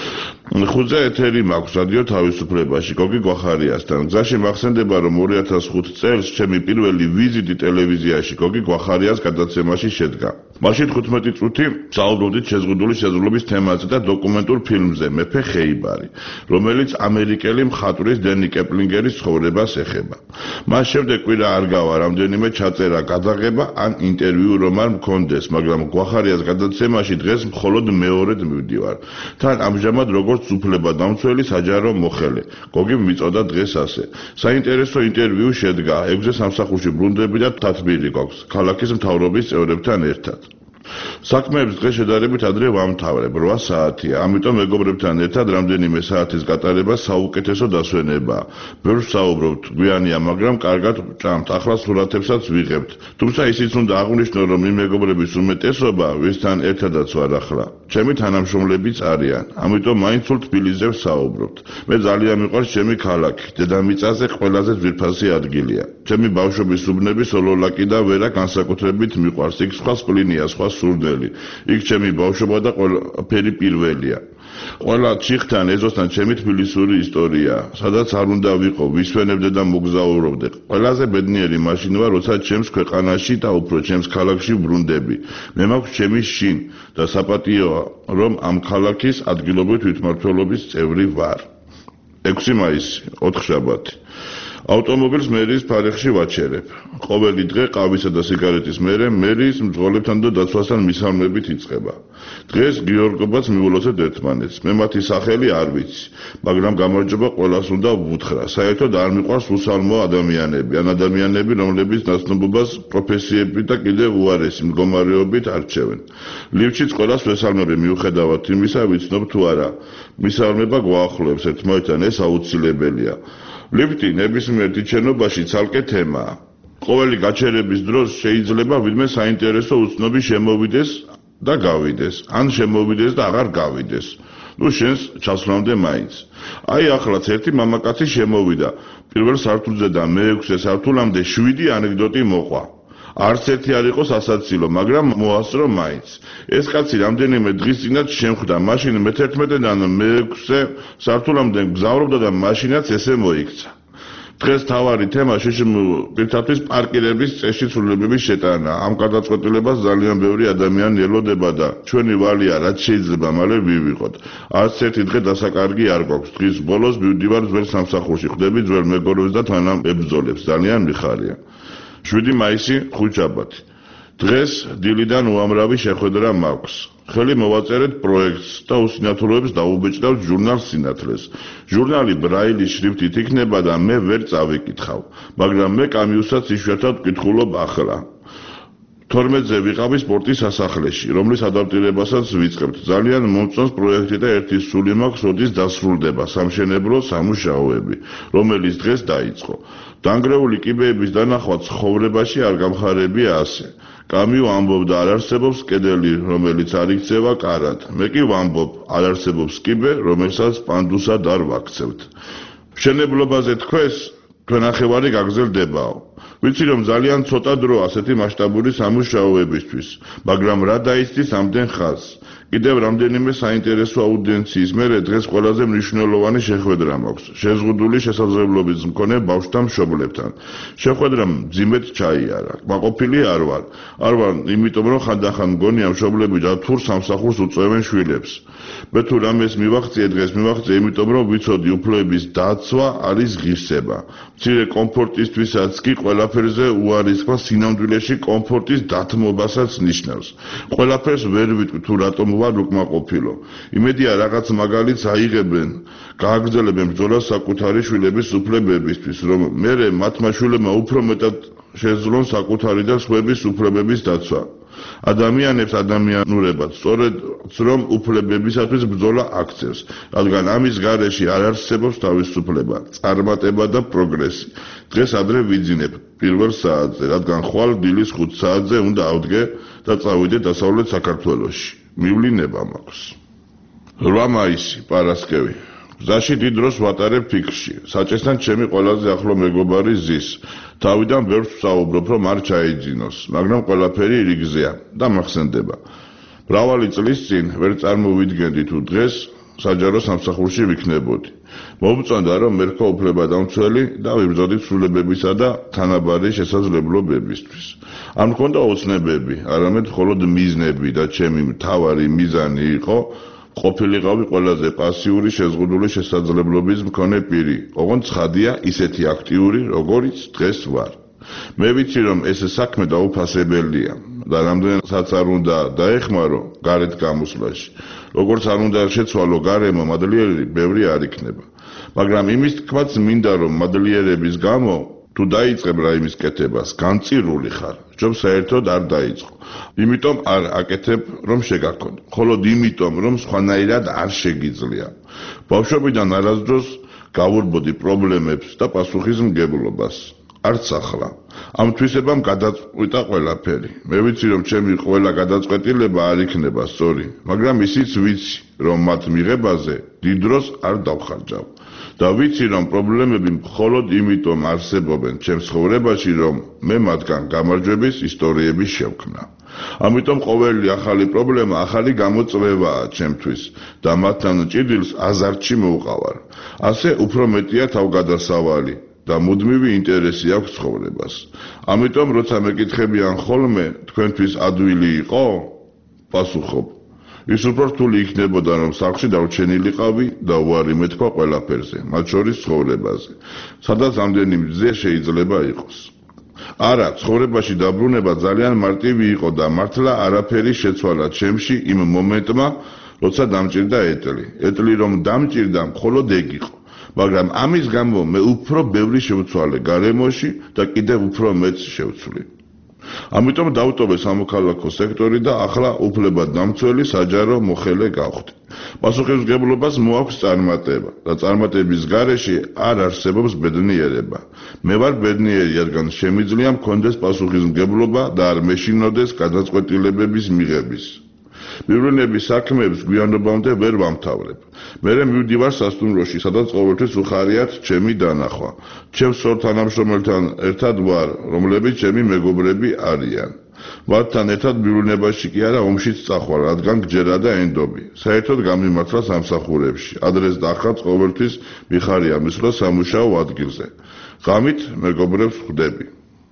ხუთზე ეთერი მაქვს რადიო თავისუფლებაში გოგი გვახარიასთან. გზაში მახსენდება რომ ორი ათას ხუთ წელს ჩემი პირველი ვიზიტი ტელევიზიაში გოგი გვახარიას გადაცემაში შედგა. მაშინ თხუთმეტი წუთი საუბრობდით შეზღუდული შესრულების თემაზე და დოკუმენტურ ფილმზე მეფე ხეიბარი, რომელიც ამერიკელი მხატვრის დენი კეპლინგერის ცხოვრებას ეხება. მას შემდეგ კვირა არ გავა რამდენიმე ჩაწერა, გადაღება ან ინტერვიუ რომ არ მქონდეს, მაგრამ გვახარიას გადაცემაში დღეს მხოლოდ მეორედ მივდივარ. თან ამჟამად როგორც უფლება დამცველი საჯარო მოხელე. გოგი მიწოდა დღეს ასე. საინტერესო ინტერვიუ შედგა ექვსზე სამსახურში ბრუნდები და თათბირი გვაქვს ქალაქის მთავრობის წევრებთან ერთად. საქმეებს დღეს შედარებით ადრე ვამთავრებ, რვა საათია, ამიტომ მეგობრებთან ერთად რამდენიმე საათის გატარება საუკეთესო დასვენებაა. ბევრს საუბრობთ, გვიანია, მაგრამ კარგად ჭამთ, ახლა სურათებსაც ვიღებთ. თუმცა ისიც უნდა აღვნიშნო, რომ იმ მეგობრების უმეტესობა, ვისთან ერთადაც ვარ ახლა, ჩემი თანამშრომლებიც არიან, ამიტომ მაინც სულ თბილისზე ვსაუბრობთ. მე ძალიან მიყვარს ჩემი ქალაქი, დედამიწაზე ყველაზე ძვირფასი ადგილია. ჩემი ბავშვობის უბნები სოლოლაკი და ვერა განსაკუთრებით მიყვარს, იქ სხვა სპლინია, სხვა სურდელი. იქ ჩემი ბავშვობა და ყველაფერი პირველია. ყველა ჩიხთან ეზოსთან ჩემი თბილისური ისტორია, სადაც არ უნდა ვიყო, ვისვენებდე და მოგზაურობდე. ყველაზე ბედნიერი მაშინ ვარ, როცა ჩემს ქვეყანაში და უფრო ჩემს ქალაქში ბრუნდები. მე მაქვს ჩემი შინ და საპატიოა, რომ ამ ქალაქის ადგილობრივი თვითმმართველობის წევრი ვარ. ექვსი მაისი, ოთხშაბათი. ავტომობილს მერის ფარეხში ვაჩერებ. ყოველი დღე ყავისა და სიგარეტის მერე მერის მძღოლებთან და დაცვასთან მისამნებით იწყება. დღეს გიორგობაც მიულოცეთ ერთმანეთს. მე მათი სახელი არ ვიცი, მაგრამ გამარჯობა ყველას უნდა ვუთხრა. საერთოდ არ მიყვარს უსალმო ადამიანები, ან ადამიანები, რომლებიც ნაცნობობას პროფესიებით და კიდევ უარესი მდგომარეობით არჩევენ. ლიფჩიც ყველას ვესალმები მიუხედავად იმისა, ვიცნობ თუ არა. მისალმება გვაახლოებს ერთმანეთთან, ეს აუცილებელია. ლიფტი ნებისმიერ თვითშენობაში ცალკე თემაა. ყოველი გაჩერების დროს შეიძლება ვინმე საინტერესო უცნობი შემოვიდეს და გავიდეს, ან შემოვიდეს და აღარ გავიდეს. ნუ შენს ჩასვლამდე მაინც. აი ახლაც ერთი მამაკაცი შემოვიდა. პირველ სართულზე და მეექვსე სართულამდე შვიდი ანეკდოტი მოყვა. არც ერთი არ იყო სასაცილო, მაგრამ მოასწრო მაინც. ეს კაცი რამდენიმე დღის წინათ შემხვდა, მაშინ მეთერთმეტედან მეექვსე სართულამდე გზავრობდა და მაშინაც ესე მოიქცა. დღეს თავარი თემა შშმ პირთათვის პარკირების წესში ცვლილებების შეტანა. ამ გადაწყვეტილებას ძალიან ბევრი ადამიანი ელოდება და ჩვენი ვალია რაც შეიძლება მალე ვივიღოთ. არც ერთი დღე დასაკარგი არ გვაქვს. დღის ბოლოს მივდივარ ძველ სამსახურში, ხვდები ძველ მეგობრებს და თანამებრძოლებს. ძალიან მიხარია. შვიდი მაისი, ხუთშაბათი. დღეს დილიდან უამრავი შეხვედრა მაქვს. ხელი მოვაწერეთ პროექტს და უსინათლოებს დაუბეჭდავთ ჟურნალ სინათლეს. ჟურნალი ბრაილის შრიფტით იქნება და მე ვერ წავიკითხავ, მაგრამ მე კამიუსაც იშვიათად ვკითხულობ ახლა. თორმეტზე ვიყავი სპორტის სასახლეში, რომლის ადაპტირებასაც ვიწყებთ. ძალიან მომწონს პროექტი და ერთი სული მაქვს, როდის დასრულდება სამშენებლო სამუშაოები, რომელიც დღეს დაიწყო. დანგრეული კიბეების დანახვა ცხოვრებაში არ გამხარებია ასე. კამიუ ამბობდა, არ არსებობს კედელი, რომელიც არ იქცევა კარად. მე კი ვამბობ, არ არსებობს კიბე, რომელსაც პანდუსად არ ვაქცევთ. მშენებლობაზე თქვეს, თქვენ ნახევარი გაგზელდებაო. ვიცი რომ ძალიან ცოტა დრო ასეთი მასშტაბური სამუშაოებისთვის, მაგრამ რა დაიცდის ამდენ ხაზს. კიდევ რამდენიმე საინტერესო აუდიენციის მერე დღეს ყველაზე მნიშვნელოვანი შეხვედრა მაქვს. შეზღუდული შესაძლებლობის მქონე ბავშვთა მშობლებთან. შეხვედრა მძიმედ ჩაიარა. კმაყოფილი არ ვარ. არ ვარ, იმიტომ რომ ხანდახან მგონია მშობლები და თურ სამსახურს უწევენ შვილებს. მე თუ რამეს მივახციე დღეს მივახციე, იმიტომ რომ ვიცოდი უფლებების დაცვა არის ღირსება. მცირე კომფორტისთვისაც კი ყველაფერზე უარისხმა სინამდვილეში კომფორტის დათმობასაც ნიშნავს. ყველაფერს ვერ ვიტყვი თუ რატომ ვარ უკმაყოფილო. იმედია რაღაც მაგალითს აიღებენ, გააგრძელებენ ბრძოლას საკუთარი შვილების უფლებებისთვის, რომ მერე მათმა შვილებმა უფრო მეტად შეძლონ საკუთარი და სხვების უფლებების დაცვა. ადამიანებს ადამიანურებად სწორედ რომ უფლებებისათვის ბრძოლა აქცევს, რადგან ამის გარეშე არ არსებობს თავისუფლება, წარმატება და პროგრესი. დღეს ადრე ვიძინებ პირველ საათზე, რადგან ხვალ დილის ხუთ საათზე უნდა ავდგე და წავიდე დასავლეთ საქართველოში. მივლინება მაქვს. რვა მაისი, პარასკევი. გზაში დიდ დროს ვატარებ ფიქრში. საჭესთან ჩემი ყველაზე ახლო მეგობარი ზის. თავიდან ბევრს ვსაუბრობ, რომ არ ჩაიძინოს, მაგრამ ყველაფერი რიგზეა და მახსენდება. მრავალი წლის წინ ვერ წარმოვიდგენდი თუ დღეს საჯარო სამსახურში ვიქნებოდი. მომწონდა რომ მერქო უფლებადამცველი და ვიბრძოდი ცვლილებებისა და თანაბარი შესაძლებლობებისთვის. არ მქონდა ოცნებები, არამედ მხოლოდ მიზნები და ჩემი მთავარი მიზანი იყო ყოფილიყავი ყველაზე პასიური შეზღუდული შესაძლებლობის მქონე პირი, ოღონდ ცხადია ისეთი აქტიური, როგორიც დღეს ვარ. მე ვიცი რომ ეს საქმე დაუფასებელია და რამდენადაც არ უნდა დაეხმარო გარეთ გამოსვლაში, როგორც არ უნდა შეცვალო გარემო, მადლიერი ბევრი არ იქნება. მაგრამ იმის თქმაც მინდა რომ მადლიერების გამო თუ დაიწყებ რაიმის კეთებას, განწირული ხარ, ჯობ საერთოდ არ დაიწყო. იმიტომ არ აკეთებ რომ შეგაქონო, მხოლოდ იმიტომ რომ სხვანაირად არ შეგიძლია. ბავშვობიდან არასდროს გავურბოდი პრობლემებს და პასუხისმგებლობას. არც ახლა. ამ თვისებამ გადაწყვიტა ყველაფერი. მე ვიცი რომ ჩემი ყველა გადაწყვეტილება არ იქნება სწორი, მაგრამ ისიც ვიცი რომ მათ მიღებაზე დიდ დროს არ დავხარჯავ. და ვიცი რომ პრობლემები მხოლოდ იმიტომ არსებობენ ჩემს ცხოვრებაში, რომ მე მათგან გამარჯვების ისტორიები შევქმნა. ამიტომ ყოველი ახალი პრობლემა ახალი გამოწვევაა ჩემთვის და მათთან ჭიდილს აზარტში მოვყავარ. ასე უფრო მეტია თავგადასავალი და მუდმივი ინტერესი აქვს ცხოვრებას. ამიტომ როცა მეკითხებიან ხოლმე თქვენთვის ადვილი იყო? პასუხობ. ის უფრო რთული იქნებოდა რომ სახლში დარჩენილიყავი და უარი მეთქვა ყველაფერზე, მათ შორის ცხოვრებაზე. სადაც ამდენი მძე შეიძლება იყოს. არა, ცხოვრებაში დაბრუნება ძალიან მარტივი იყო და მართლა არაფერი შეცვალა ჩემში იმ მომენტმა, როცა დამჭირდა ეტლი. ეტლი რომ დამჭირდა, მხოლოდ ეგ იყო. მაგრამ ამის გამო მე უფრო ბევრი შევცვალე გარემოში და კიდევ უფრო მეტს შევცვლი. ამიტომ დავტოვე სამოქალაქო სექტორი და ახლა უფლებადამცველი საჯარო მოხელე გავხდი. პასუხისმგებლობას მოაქვს წარმატება და წარმატების გარეშე არ არსებობს ბედნიერება. მე ვარ ბედნიერი, რადგან შემიძლია მქონდეს პასუხისმგებლობა და არ მეშინოდეს გადაწყვეტილებების მიღების. მივლინების საქმეებს გვიანობამდე ვერ ვამთავრებ. მე მივდივარ სასტუმროში, სადაც ყოველთვის უხარიათ ჩემი დანახვა. ჩემს სორთანამშრომელთან ერთად ვარ, რომლებიც ჩემი მეგობრები არიან. მათთან ერთად მივლინებაში კი არა ომშიც წახვალ, რადგან გჯერა და ენდობი. საერთოდ გამიმართლა სამსახურებში. ადრეს და ახალს ყოველთვის მიხარია მისვლა სამუშაო ადგილზე. ღამით მეგობრებს ხვდები.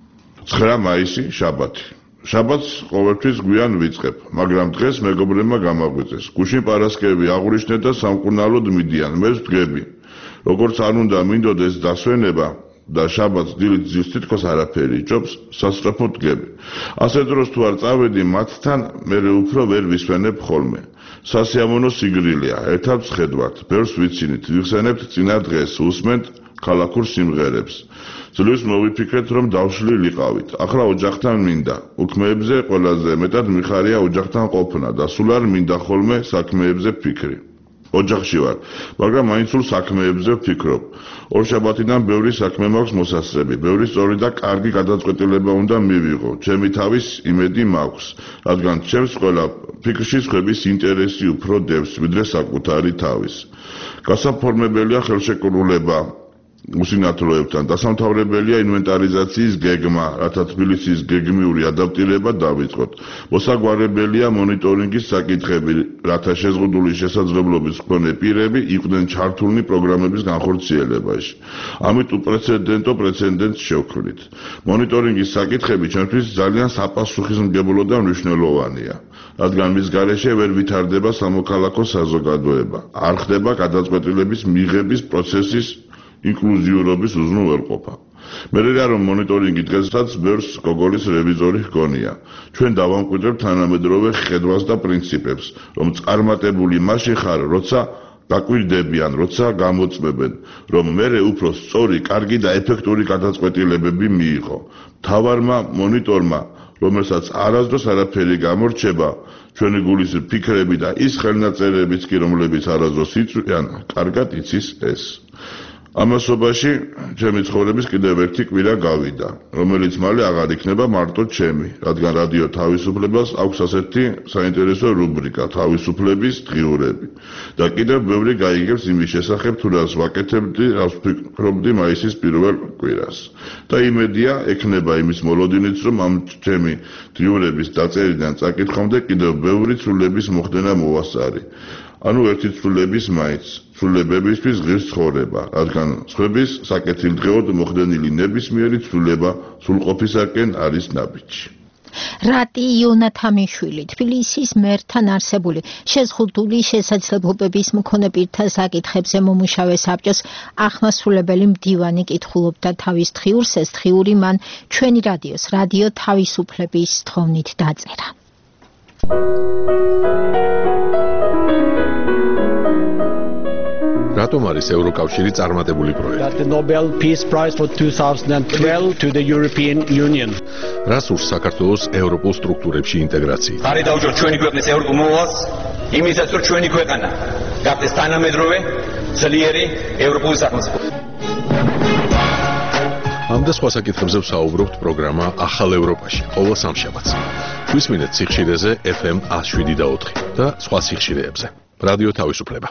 ცხრა მაისი, შაბათი. შაბათს ყოველთვის გვიან ვიწყებ, მაგრამ დღეს მეგობრებმა გამაღვიძეს. გუშინ პარასკევი აღვნიშნეთ და სამკურნალოდ მიდიან, მე ვდგები. როგორც არ უნდა მინდოდეს დასვენება და შაბათს დილით ძილს თითქოს არაფერი ჭობს, სასწრაფოდ დგები. ასე დროს თუ არ წავედი მათთან, მე უფრო ვერ ვისვენებ ხოლმე. სასიამოვნო სიგრილია, ერთად ვხედავთ, ბევრს ვიცინით, ვიხსენებთ წინა დღეს, უსმენთ ქალაქურ სიმღერებს. ძლივს მოვიფიქრეთ რომ დავშლილიყავით. ახლა ოჯახთან მინდა. უქმეებზე ყველაზე მეტად მიხარია ოჯახთან ყოფნა და სულ არ მინდა ხოლმე საქმეებზე ფიქრი. ოჯახში ვარ, მაგრამ მაინც სულ საქმეებზე ვფიქრობ. ორ შაბათიდან ბევრი საქმე მაქვს მოსასწრები, ბევრი სწორი და კარგი გადაწყვეტილება უნდა მივიღო. ჩემი თავის იმედი მაქვს, რადგან ჩემს ყველა ფიქრში სხვების ინტერესი უფრო დევს, ვიდრე საკუთარი თავის. გასაფორმებელია ხელშეკრულება უსინათლოებთან, დასამთავრებელია ინვენტარიზაციის გეგმა, რათა თბილისის გეგმიური ადაპტირება დავიწყოთ. მოსაგვარებელია მონიტორინგის საკითხები, რათა შეზღუდული შესაძლებლობის მქონე პირები იყვნენ ჩართულნი პროგრამების განხორციელებაში. ამით უპრეცედენტო პრეცედენტს შევქმნით. მონიტორინგის საკითხები ჩვენთვის ძალიან საპასუხისმგებლო და მნიშვნელოვანია, რადგან მის გარეშე ვერ ვითარდება სამოქალაქო საზოგადოება, არ ხდება გადაწყვეტილების მიღების პროცესის ინკლუზიურობის უზრუნველყოფა. მე რომ მონიტორინგი დღესაც ბევრს გოგოლის რევიზორი ჰგონია. ჩვენ დავამკვიდრებთ თანამედროვე ხედვას და პრინციპებს, რომ წარმატებული მაშინ ხარ, როცა დაკვირდებიან, როცა გამოწმებენ, რომ მერე უფრო სწორი, კარგი და ეფექტური გადაწყვეტილებები მიიღო. მთავარმა მონიტორმა, რომელსაც არასდროს არაფერი გამორჩება, ჩვენი გულის ფიქრები და ის ხელნაწერებიც კი, რომლებიც არასდროს იწვიან, კარგად იცის ეს. ამასობაში ჩემი ცხოვრების კიდევ ერთი კვირა გავიდა, რომელიც მალე აღარ იქნება მარტო ჩემი, რადგან რადიო თავისუფლებას აქვს ასეთი საინტერესო რუბრიკა თავისუფლების დღიურები და კიდევ ბევრი გაიგებს იმის შესახებ, თუ რას ვაკეთებდი, რას ვფიქრობდი მაისის პირველ კვირას. და იმედია ექნება იმის მოლოდინიც, რომ ამ ჩემი დღიურების დაწერიდან წაკითხამდე კიდევ ბევრი ცვლილების მოხდენა მოვასწარი. ანუ ერთი ცვლილების მაინც ცვლილებებისთვის ღირს ცხოვრება, რადგან სხვების საკეთილდღეოდ მოხდენილი ნებისმიერი ცვლილება სრულყოფისაკენ არის ნაბიჯი. რატი იონათამიშვილი თბილისის მერთან არსებული შეზღუდული შესაძლებლობების მქონე პირთა საკითხებზე მომუშავე საბჭოს აღმასრულებელი მდივანი კითხულობდა თავის თხიურს, ეს თხიური მან ჩვენი რადიოს რადიო თავისუფლების თხოვნით დაწერა. რატომ არის ევროკავშირი წარმატებული პროექტი? The Nobel Peace Prize for twenty twelve to the European Union. რას ურს საქართველოს ევროპულ სტრუქტურებში ინტეგრაცია? ხარი დაუჯეროთ ჩვენი ქვეყნის ევროპულ მოვალს, იმისაც რომ ჩვენი ქვეყანა გახდეს თანამედროვე, ძლიერი ევროპული სახელმწიფო. ამ და სხვა საკითხებზე ვსაუბრობთ პროგრამა ახალ ევროპაში, ყოველ სამშაბათს. გვისმინეთ სიხშირეზე ეფ ემ one oh seven და ოთხი და სხვა სიხშირეებზე. რადიო თავისუფლება.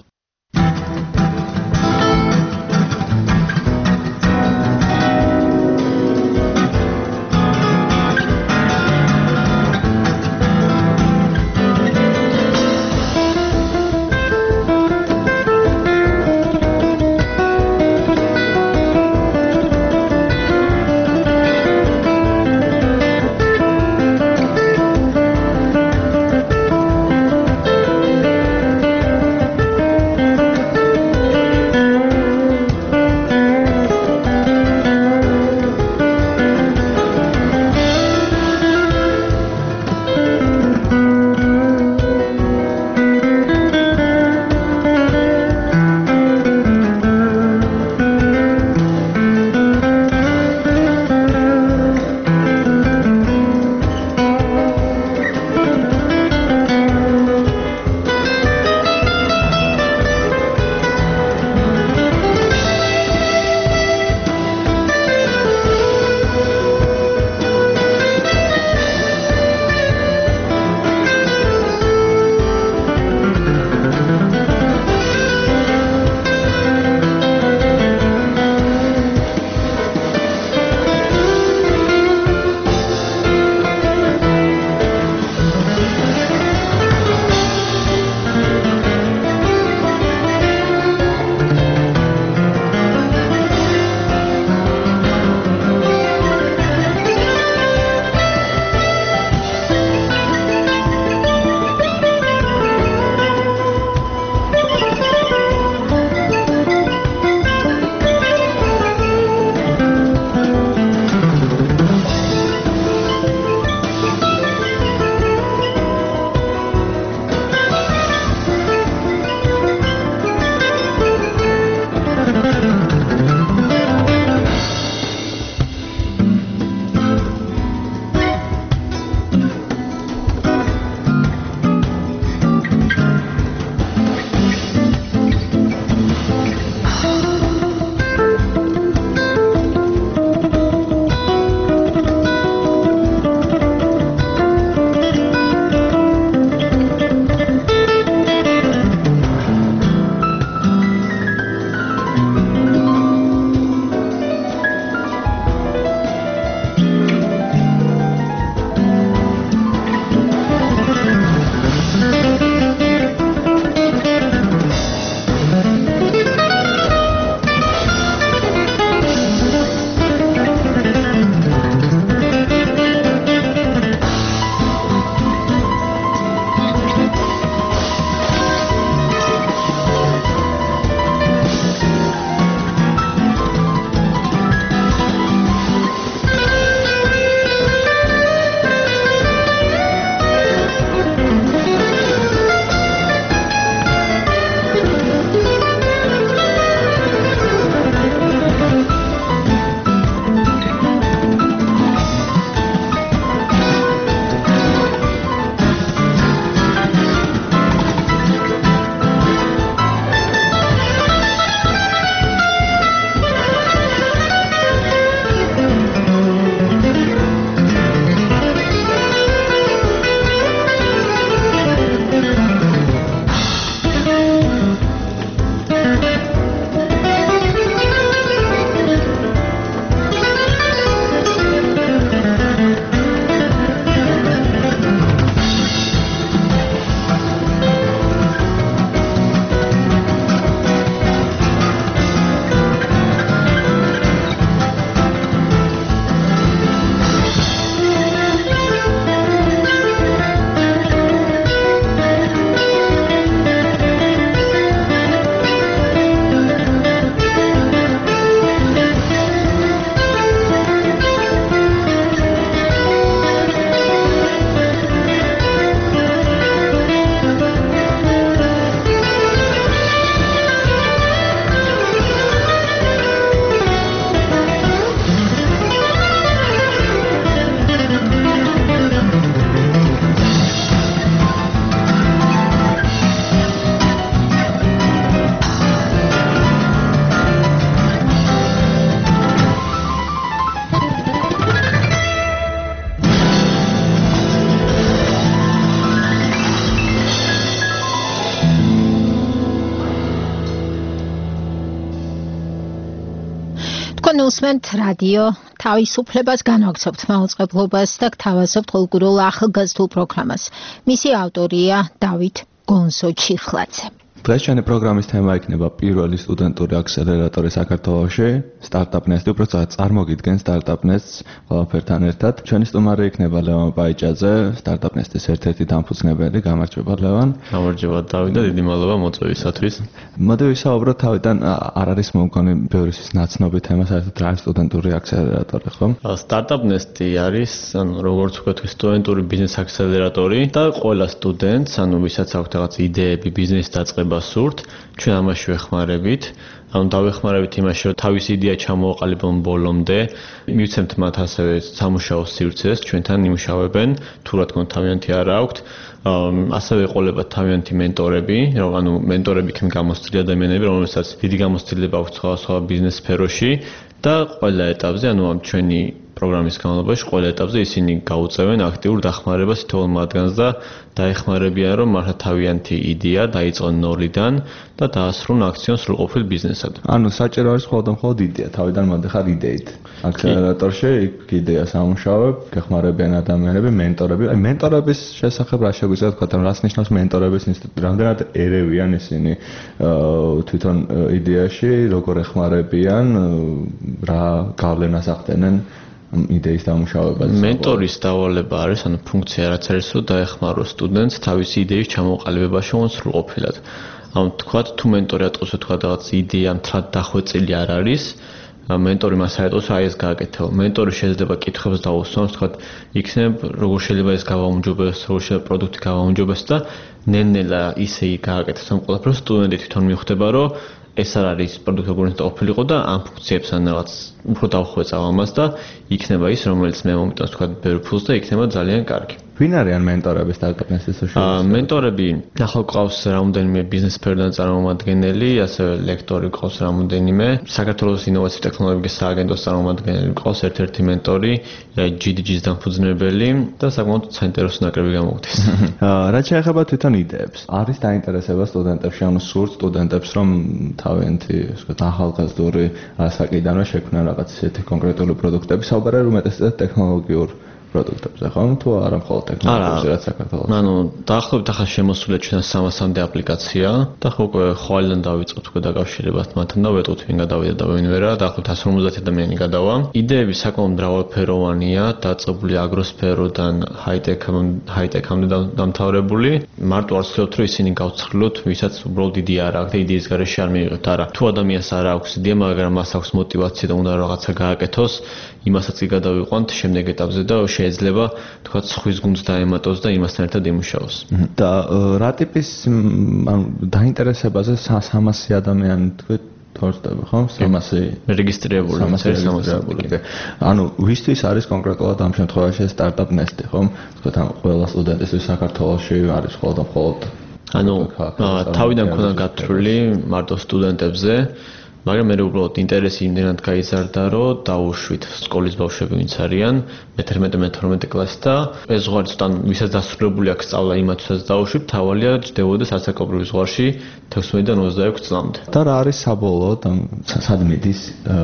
თქვენ უსმენთ რადიო თავისუფლებას, განვაგრძობთ მაუწყებლობას და გთავაზობთ ყოველკვირეულ ახალგაზრდულ პროგრამას. მისი ავტორია დავით გონსო-ჩიხლაძე. დღესიანი პროგრამის თემა იქნება პირველი სტუდენტური აქსელერატორი საქართველოში, სტარტაპნესტი, უბრალოდ წარმოგიდგენ სტარტაპნესტს ყველაფერთან ერთად. ჩვენი სტუმარი იქნება ლევან პაიჭაძე, სტარტაპნესტის ერთ-ერთი დამფუძნებელი. გამარჯობა ლევან. გამარჯობა დავით და დიდი მადლობა მოწვევისათვის. მოდი ვისაუბროთ თავიდან, არ არის მომგონი ბევრისთვის ნაცნობი თემა, საერთოდ რა არის სტუდენტური აქსელერატორი, ხო? სტარტაპნესტი არის, ანუ როგორც ვთქვათ, სტუდენტური ბიზნეს აქსელერატორი და ყველა სტუდენტს, ანუ ვისაც აქვს რაღაც იდეები, ბიზნესის დაწყება სურთ, ჩვენ ამაში ვეხმარებით. ანუ დავეხმარებით იმაში, რომ თავისი იდეა ჩამოაყალიბონ ბოლომდე, მივცემთ მათ ასევე სამუშაო სივრცეს, ჩვენთან იმუშავებენ, თუ რა თქმა უნდა თავიანთი არა აქვთ. ასევე ეყოლებათ თავიანთი მენტორები, რომ ანუ მენტორები იქნება გამოცდილი ადამიანები, რომელსაც დიდი გამოცდილება აქვს სხვადასხვა ბიზნეს სფეროში და ყველა ეტაპზე, ანუ ამ ჩვენი პროგრამის განმავლობაში ყველა ეტაპზე ისინი გაუწევენ აქტიურ დახმარებას თითოეულ მათგანს და დაეხმარებიან, რომ მართლა თავიანთი იდეა დაიწყონ ნოლიდან და დაასრულონ აქციონ სრულყოფილ ბიზნესად. ანუ საჭირო არის მხოლოდ მხოლოდ იდეა, თავიდან მომდიხარ იდეით. აქსელერატორში იდეას ამუშავებ, გეხმარებიან ადამიანები, მენტორები. აი მენტორების შესახებ რა შეგვიძლია თქვა, რომ რას ნიშნავს მენტორების ინსტიტუტი? რამდენად ერევიან ისინი თვითონ იდეაში, როგორ ეხმარებიან, რა გავლენას ახდენენ იდეის დამუშავებაზე. მენტორის დავალება არის, ანუ ფუნქცია რაც არის, რომ დაეხმაროს სტუდენტს თავისი იდეის ჩამოყალიბებაში სრულყოფილად. ანუ თქვათ, თუ მენტორი ატყობს, თქვა რაღაც იდეა მთლად დახვეწილი არ არის, მენტორი მას აეტყობს, აი ეს გააკეთო. მენტორი შეიძლება კითხვებს დაუსვამს, თქვათ, იქნებ როგორ შეიძლება ეს გავაუმჯობესოს, როგორ შეიძლება პროდუქტი გავაუმჯობესოს და ნელ-ნელა ისე გააკეთოს ამ ყველაფერს, სტუდენტი თვითონ მიხვდება, რომ ეს არ არის პროდუქტი როგორ უნდა ყოფილიყო და ამ ფუნქციებს ან რაღაც უფრო დავხვეწავ ამას და იქნება ის, რომელიც მე მომიტანს თქვა ბევრ ფულს და იქნება ძალიან კარგი. ვინ არიან მენტორები სტარტაპნესტის საშუალებას? მენტორები ახლა ყავს რამოდენიმე ბიზნეს სფეროდან წარმომადგენელი, ასევე ლექტორი ყავს რამოდენიმე, საქართველოს ინოვაციური ტექნოლოგიების სააგენტოს წარმომადგენელი ყავს ერთ-ერთი მენტორი, ჯი დი ჯის დამფუძნებელი და საკმაოდ საინტერესო ნაკრები გამოგდის. რაც შეეხება თვითონ იდეებს, არის დაინტერესება სტუდენტებში, ანუ სურთ სტუდენტებს, რომ თავიანთი, ასე ვთქვათ, ახალგაზრდული ასაკიდანვე შექმნან რაღაც ისეთი კონკრეტული პროდუქტები, საუბარია რომ მეტად ტექნოლოგიურ პროდუქტებზე, ხო? თუ არა მხოლოდ ტექნოლოგიებზე, რაც საქართველოს. ანუ დაახლოებით ახლა შემოსულია ჩვენ სამასამდე აპლიკაცია და ხო უკვე ხვალიდან დავიწყოთ უკვე დაკავშირებათ მათთან და ვეტყვით ვინ გადავიდა და ვინ ვერა, დაახლოებით εκατს ორმოცდაათი ადამიანი გადავა. იდეები საკმაოდ მრავალფეროვანია, დაწყებული აგროსფეროდან ჰაი-ტექამდე დამთავრებული. მარტო არ ვცდილობთ, რომ ისინი გავცხრილოთ, ვისაც უბრალოდ იდეა არ აქვს და იდეის გარეშე არ მიიღებთ. არა, თუ ადამიანს არ აქვს იდეა, მაგრამ მას აქვს мотиваცია და უნდა რაღაცა გააკეთოს, იმასაც კი გადავიყვანთ შემდგომ ეტაპზე და შეიძლება თქვა ხვის გუნდს დაემატოს და იმასთან ერთად იმუშაოს. და რა ტიპის ანუ დაინტერესებაზე სამასი ადამიანი თქვით თორსტები, ხო? სამასი რეგისტრირებული, სამასი. ანუ ვისთვის არის კონკრეტულად ამ შემთხვევაში სტარტაპნესტი, ხო? თქვა ამ ყველა სტუდენტისთვის საქართველოში არის მხოლოდ მხოლოდ ანუ თავიდან ქონა გათვლილი მარტო სტუდენტებზე მაგრამ მე უბრალოდ ინტერესი იმდენად გაიზარდა, რომ დაუშვით სკოლის ბავშვები ვინც არიან, მეთერთმეტე მეთორმეტე კლასი და ეს ზღვარი თან ვისაც დასრულებული აქვს სწავლა იმათვისაც დაუშვით, თავალია ჯდებოდეს ასაკობრივ ზღვარში თექვსმეტიდან ოცდაექვსი წლამდე. და რა არის საბოლოოდ ამ სად მიდის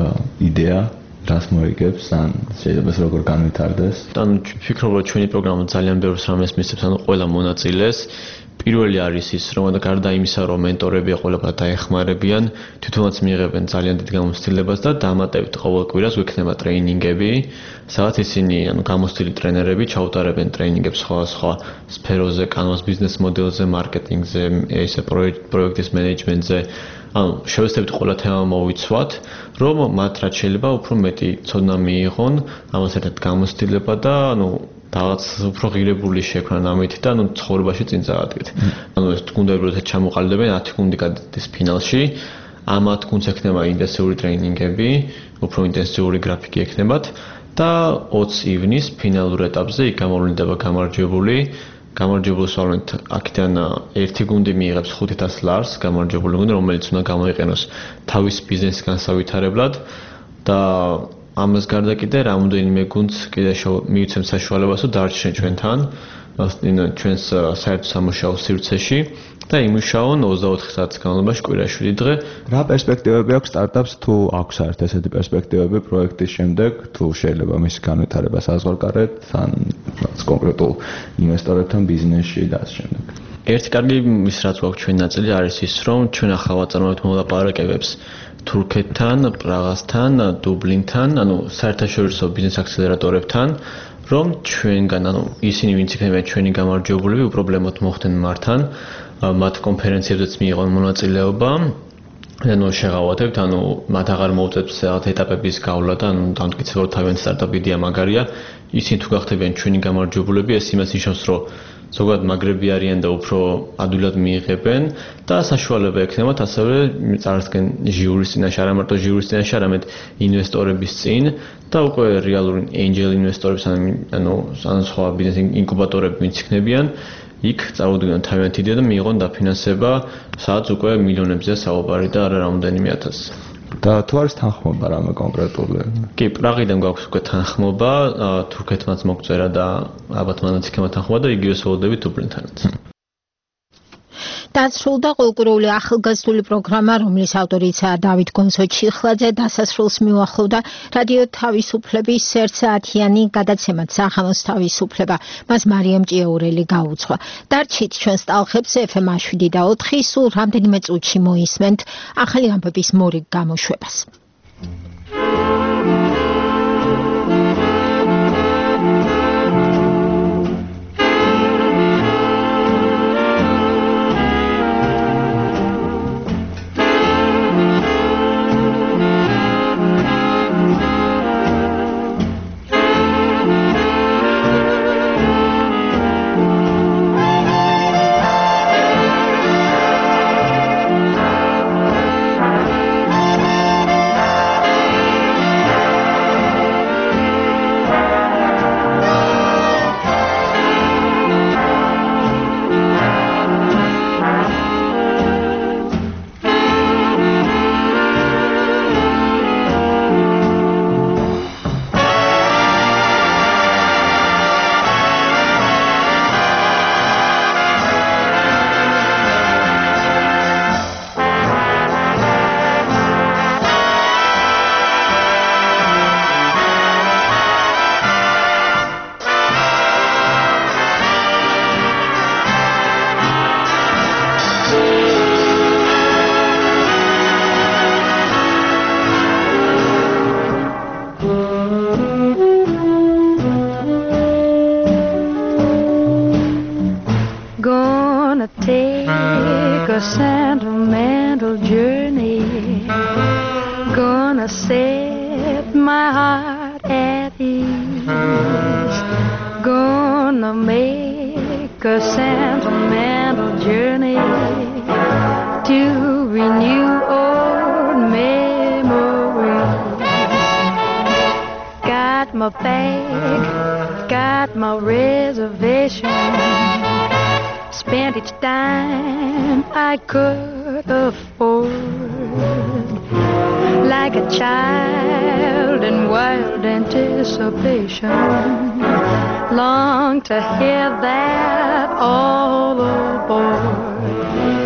იდეა რას მოიგებს ან შეიძლება ეს როგორ განვითარდეს? ანუ ვფიქრობ, რომ ჩვენი პროგრამა ძალიან ბევრ რამეს მისცემს, ანუ ყველა მონაწილეს პირველი არის ის, რომ გარდა იმისა, რომ მენტორები ეყოლებათ დაეხმარებიან, თვითონაც მიიღებენ ძალიან დიდ გამოცდილებას და დამატებით ყოველ კვირას გვექნება ტრეინინგები, სადაც ისინი, ანუ გამოცდილი ტრენერები ჩაუტარებენ ტრეინინგებს სხვადასხვა სფეროზე, კანონს ბიზნეს მოდელზე, მარკეტინგზე, ესე პროექტის მენეჯმენტზე. ანუ შევეცდებთ ყველა თემა მოვიცვათ, რომ მათ რაც შეიძლება უფრო მეტი ცოდნა მიიღონ, ამას ერთად გამოცდილება და ანუ რაღაც უფრო ღირებული შექმნა ამით და ანუ ცხოვრებაში წინ წავადგეთ. ანუ ეს გუნდები როდესაც ჩამოყალიბებენ ათი გუნდი გადადის ფინალში, ამ ათ გუნდს ექნება ინტენსიური ტრეინინგები, უფრო ინტენსიური გრაფიკი ექნებათ და ოცი ივნის ფინალურ ეტაპზე იქ გამოვლინდება გამარჯვებული. გამარჯვებულს ვარვენთ აქედან ერთი გუნდი მიიღებს ხუთი ათას ლარს, გამარჯვებული გუნდი, რომელიც უნდა გამოიყენოს თავის ბიზნესის განსავითარებლად და ამას გარდა კიდე რამოდენიმე გუნდს კიდე მივიცემთ საშუალებას, რომ დარჩნენ ჩვენთან ნუ ჩვენს საერთო სამუშაო სივრცეში და იმუშაონ ოცდაოთხ საათის განმავლობაში კვირაში შვიდი დღე. რა პერსპექტივები აქვს სტარტაპს თუ აქვს საერთოდ ესეთი პერსპექტივები პროექტის შემდეგ თუ შეიძლება მისი განვითარება საზღვარგარეთ ან კონკრეტულ ინვესტორებთან ბიზნესში და ამ შემდეგ. ერთი კარგი ის რაც გვაქვს ჩვენ ნაწილი არის ის რომ ჩვენ ახალ ვაწარმოებთ მოლაპარაკებებს თურქეთთან, პრაღასთან, დუბლინთან, ანუ საერთაშორისო ბიზნეს აკსელერატორებთან, რომ ჩვენგან, ანუ ისინი ვინც იქნებიან ჩვენი გამარჯვებულები, უპრობლემოდ მოხდნენ მართან, მათ კონფერენციებზეც მიიღონ მონაწილეობა. ანუ შეღავათებთ, ანუ მათ აღარ მოუწევთ რაღაც ეტაპების გავლა და ანუ დამტკიცებულად თავიანთი სტარტაპი იდეა მაგარია. ისინი თუ გახდებიან ჩვენი გამარჯვებულები, ეს იმას ნიშნავს, რომ ზოგადად მაგრები არიან და უფრო ადვილად მიიღებენ და საშუალება ექნებათ ასევე წარსდგენ ჟიურის წინაშე, არა მარტო ჟიურის წინაშე, არამედ ინვესტორების წინ და უკვე რეალური angel ინვესტორებს ანუ ან სხვა ბიზნეს ინკუბატორები ვინც იქნებიან, იქ წარუდგინონ თავიანთი იდეა და მიიღონ დაფინანსება, სადაც უკვე მილიონებზეა საუბარი და არა რამდენიმე ათასზე. და თუ არის თანხმობა რამე კონკრეტული? კი, პრაღიდან გვაქვს უკვე თანხმობა, თურქეთმაც მოგწერა და ალბათ მანაც იქნება თანხმობა და იგივე სოლოდებით დუბლინთანაც. დასრულდა ყოლკურული ახალგაზრდული პროგრამა, რომლის ავტორიცაა დავით გონსო-ჩიხლაძე, დასასრულს მიუახლოვდა რადიო თავისუფლების ერთ საათიანი გადაცემად სახამოს თავისუფლება. მას მარიამ ჭიაურელი გაუძღვა. დარჩით ჩვენს ტალღებს ეფ ემ შვიდი და ოთხი, სულ რამდენიმე წუთში მოისმენთ ახალი ამბების მორიგ გამოშვებას. Sentimental journey, gonna set my heart at ease, gonna make a sentimental journey to renew old memories. Got my bag, got my reservation, spent each dime I could afford, like a child in wild anticipation, long to hear that all aboard.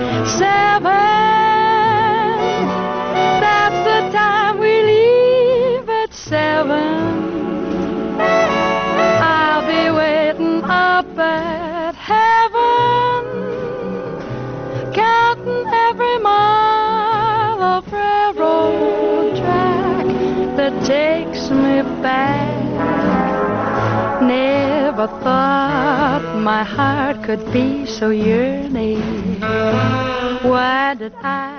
Seven, that's the time we leave at seven. I'll be waiting up at heaven, counting every mile of railroad track that takes me back. Never thought my heart could be so yearning. Why did I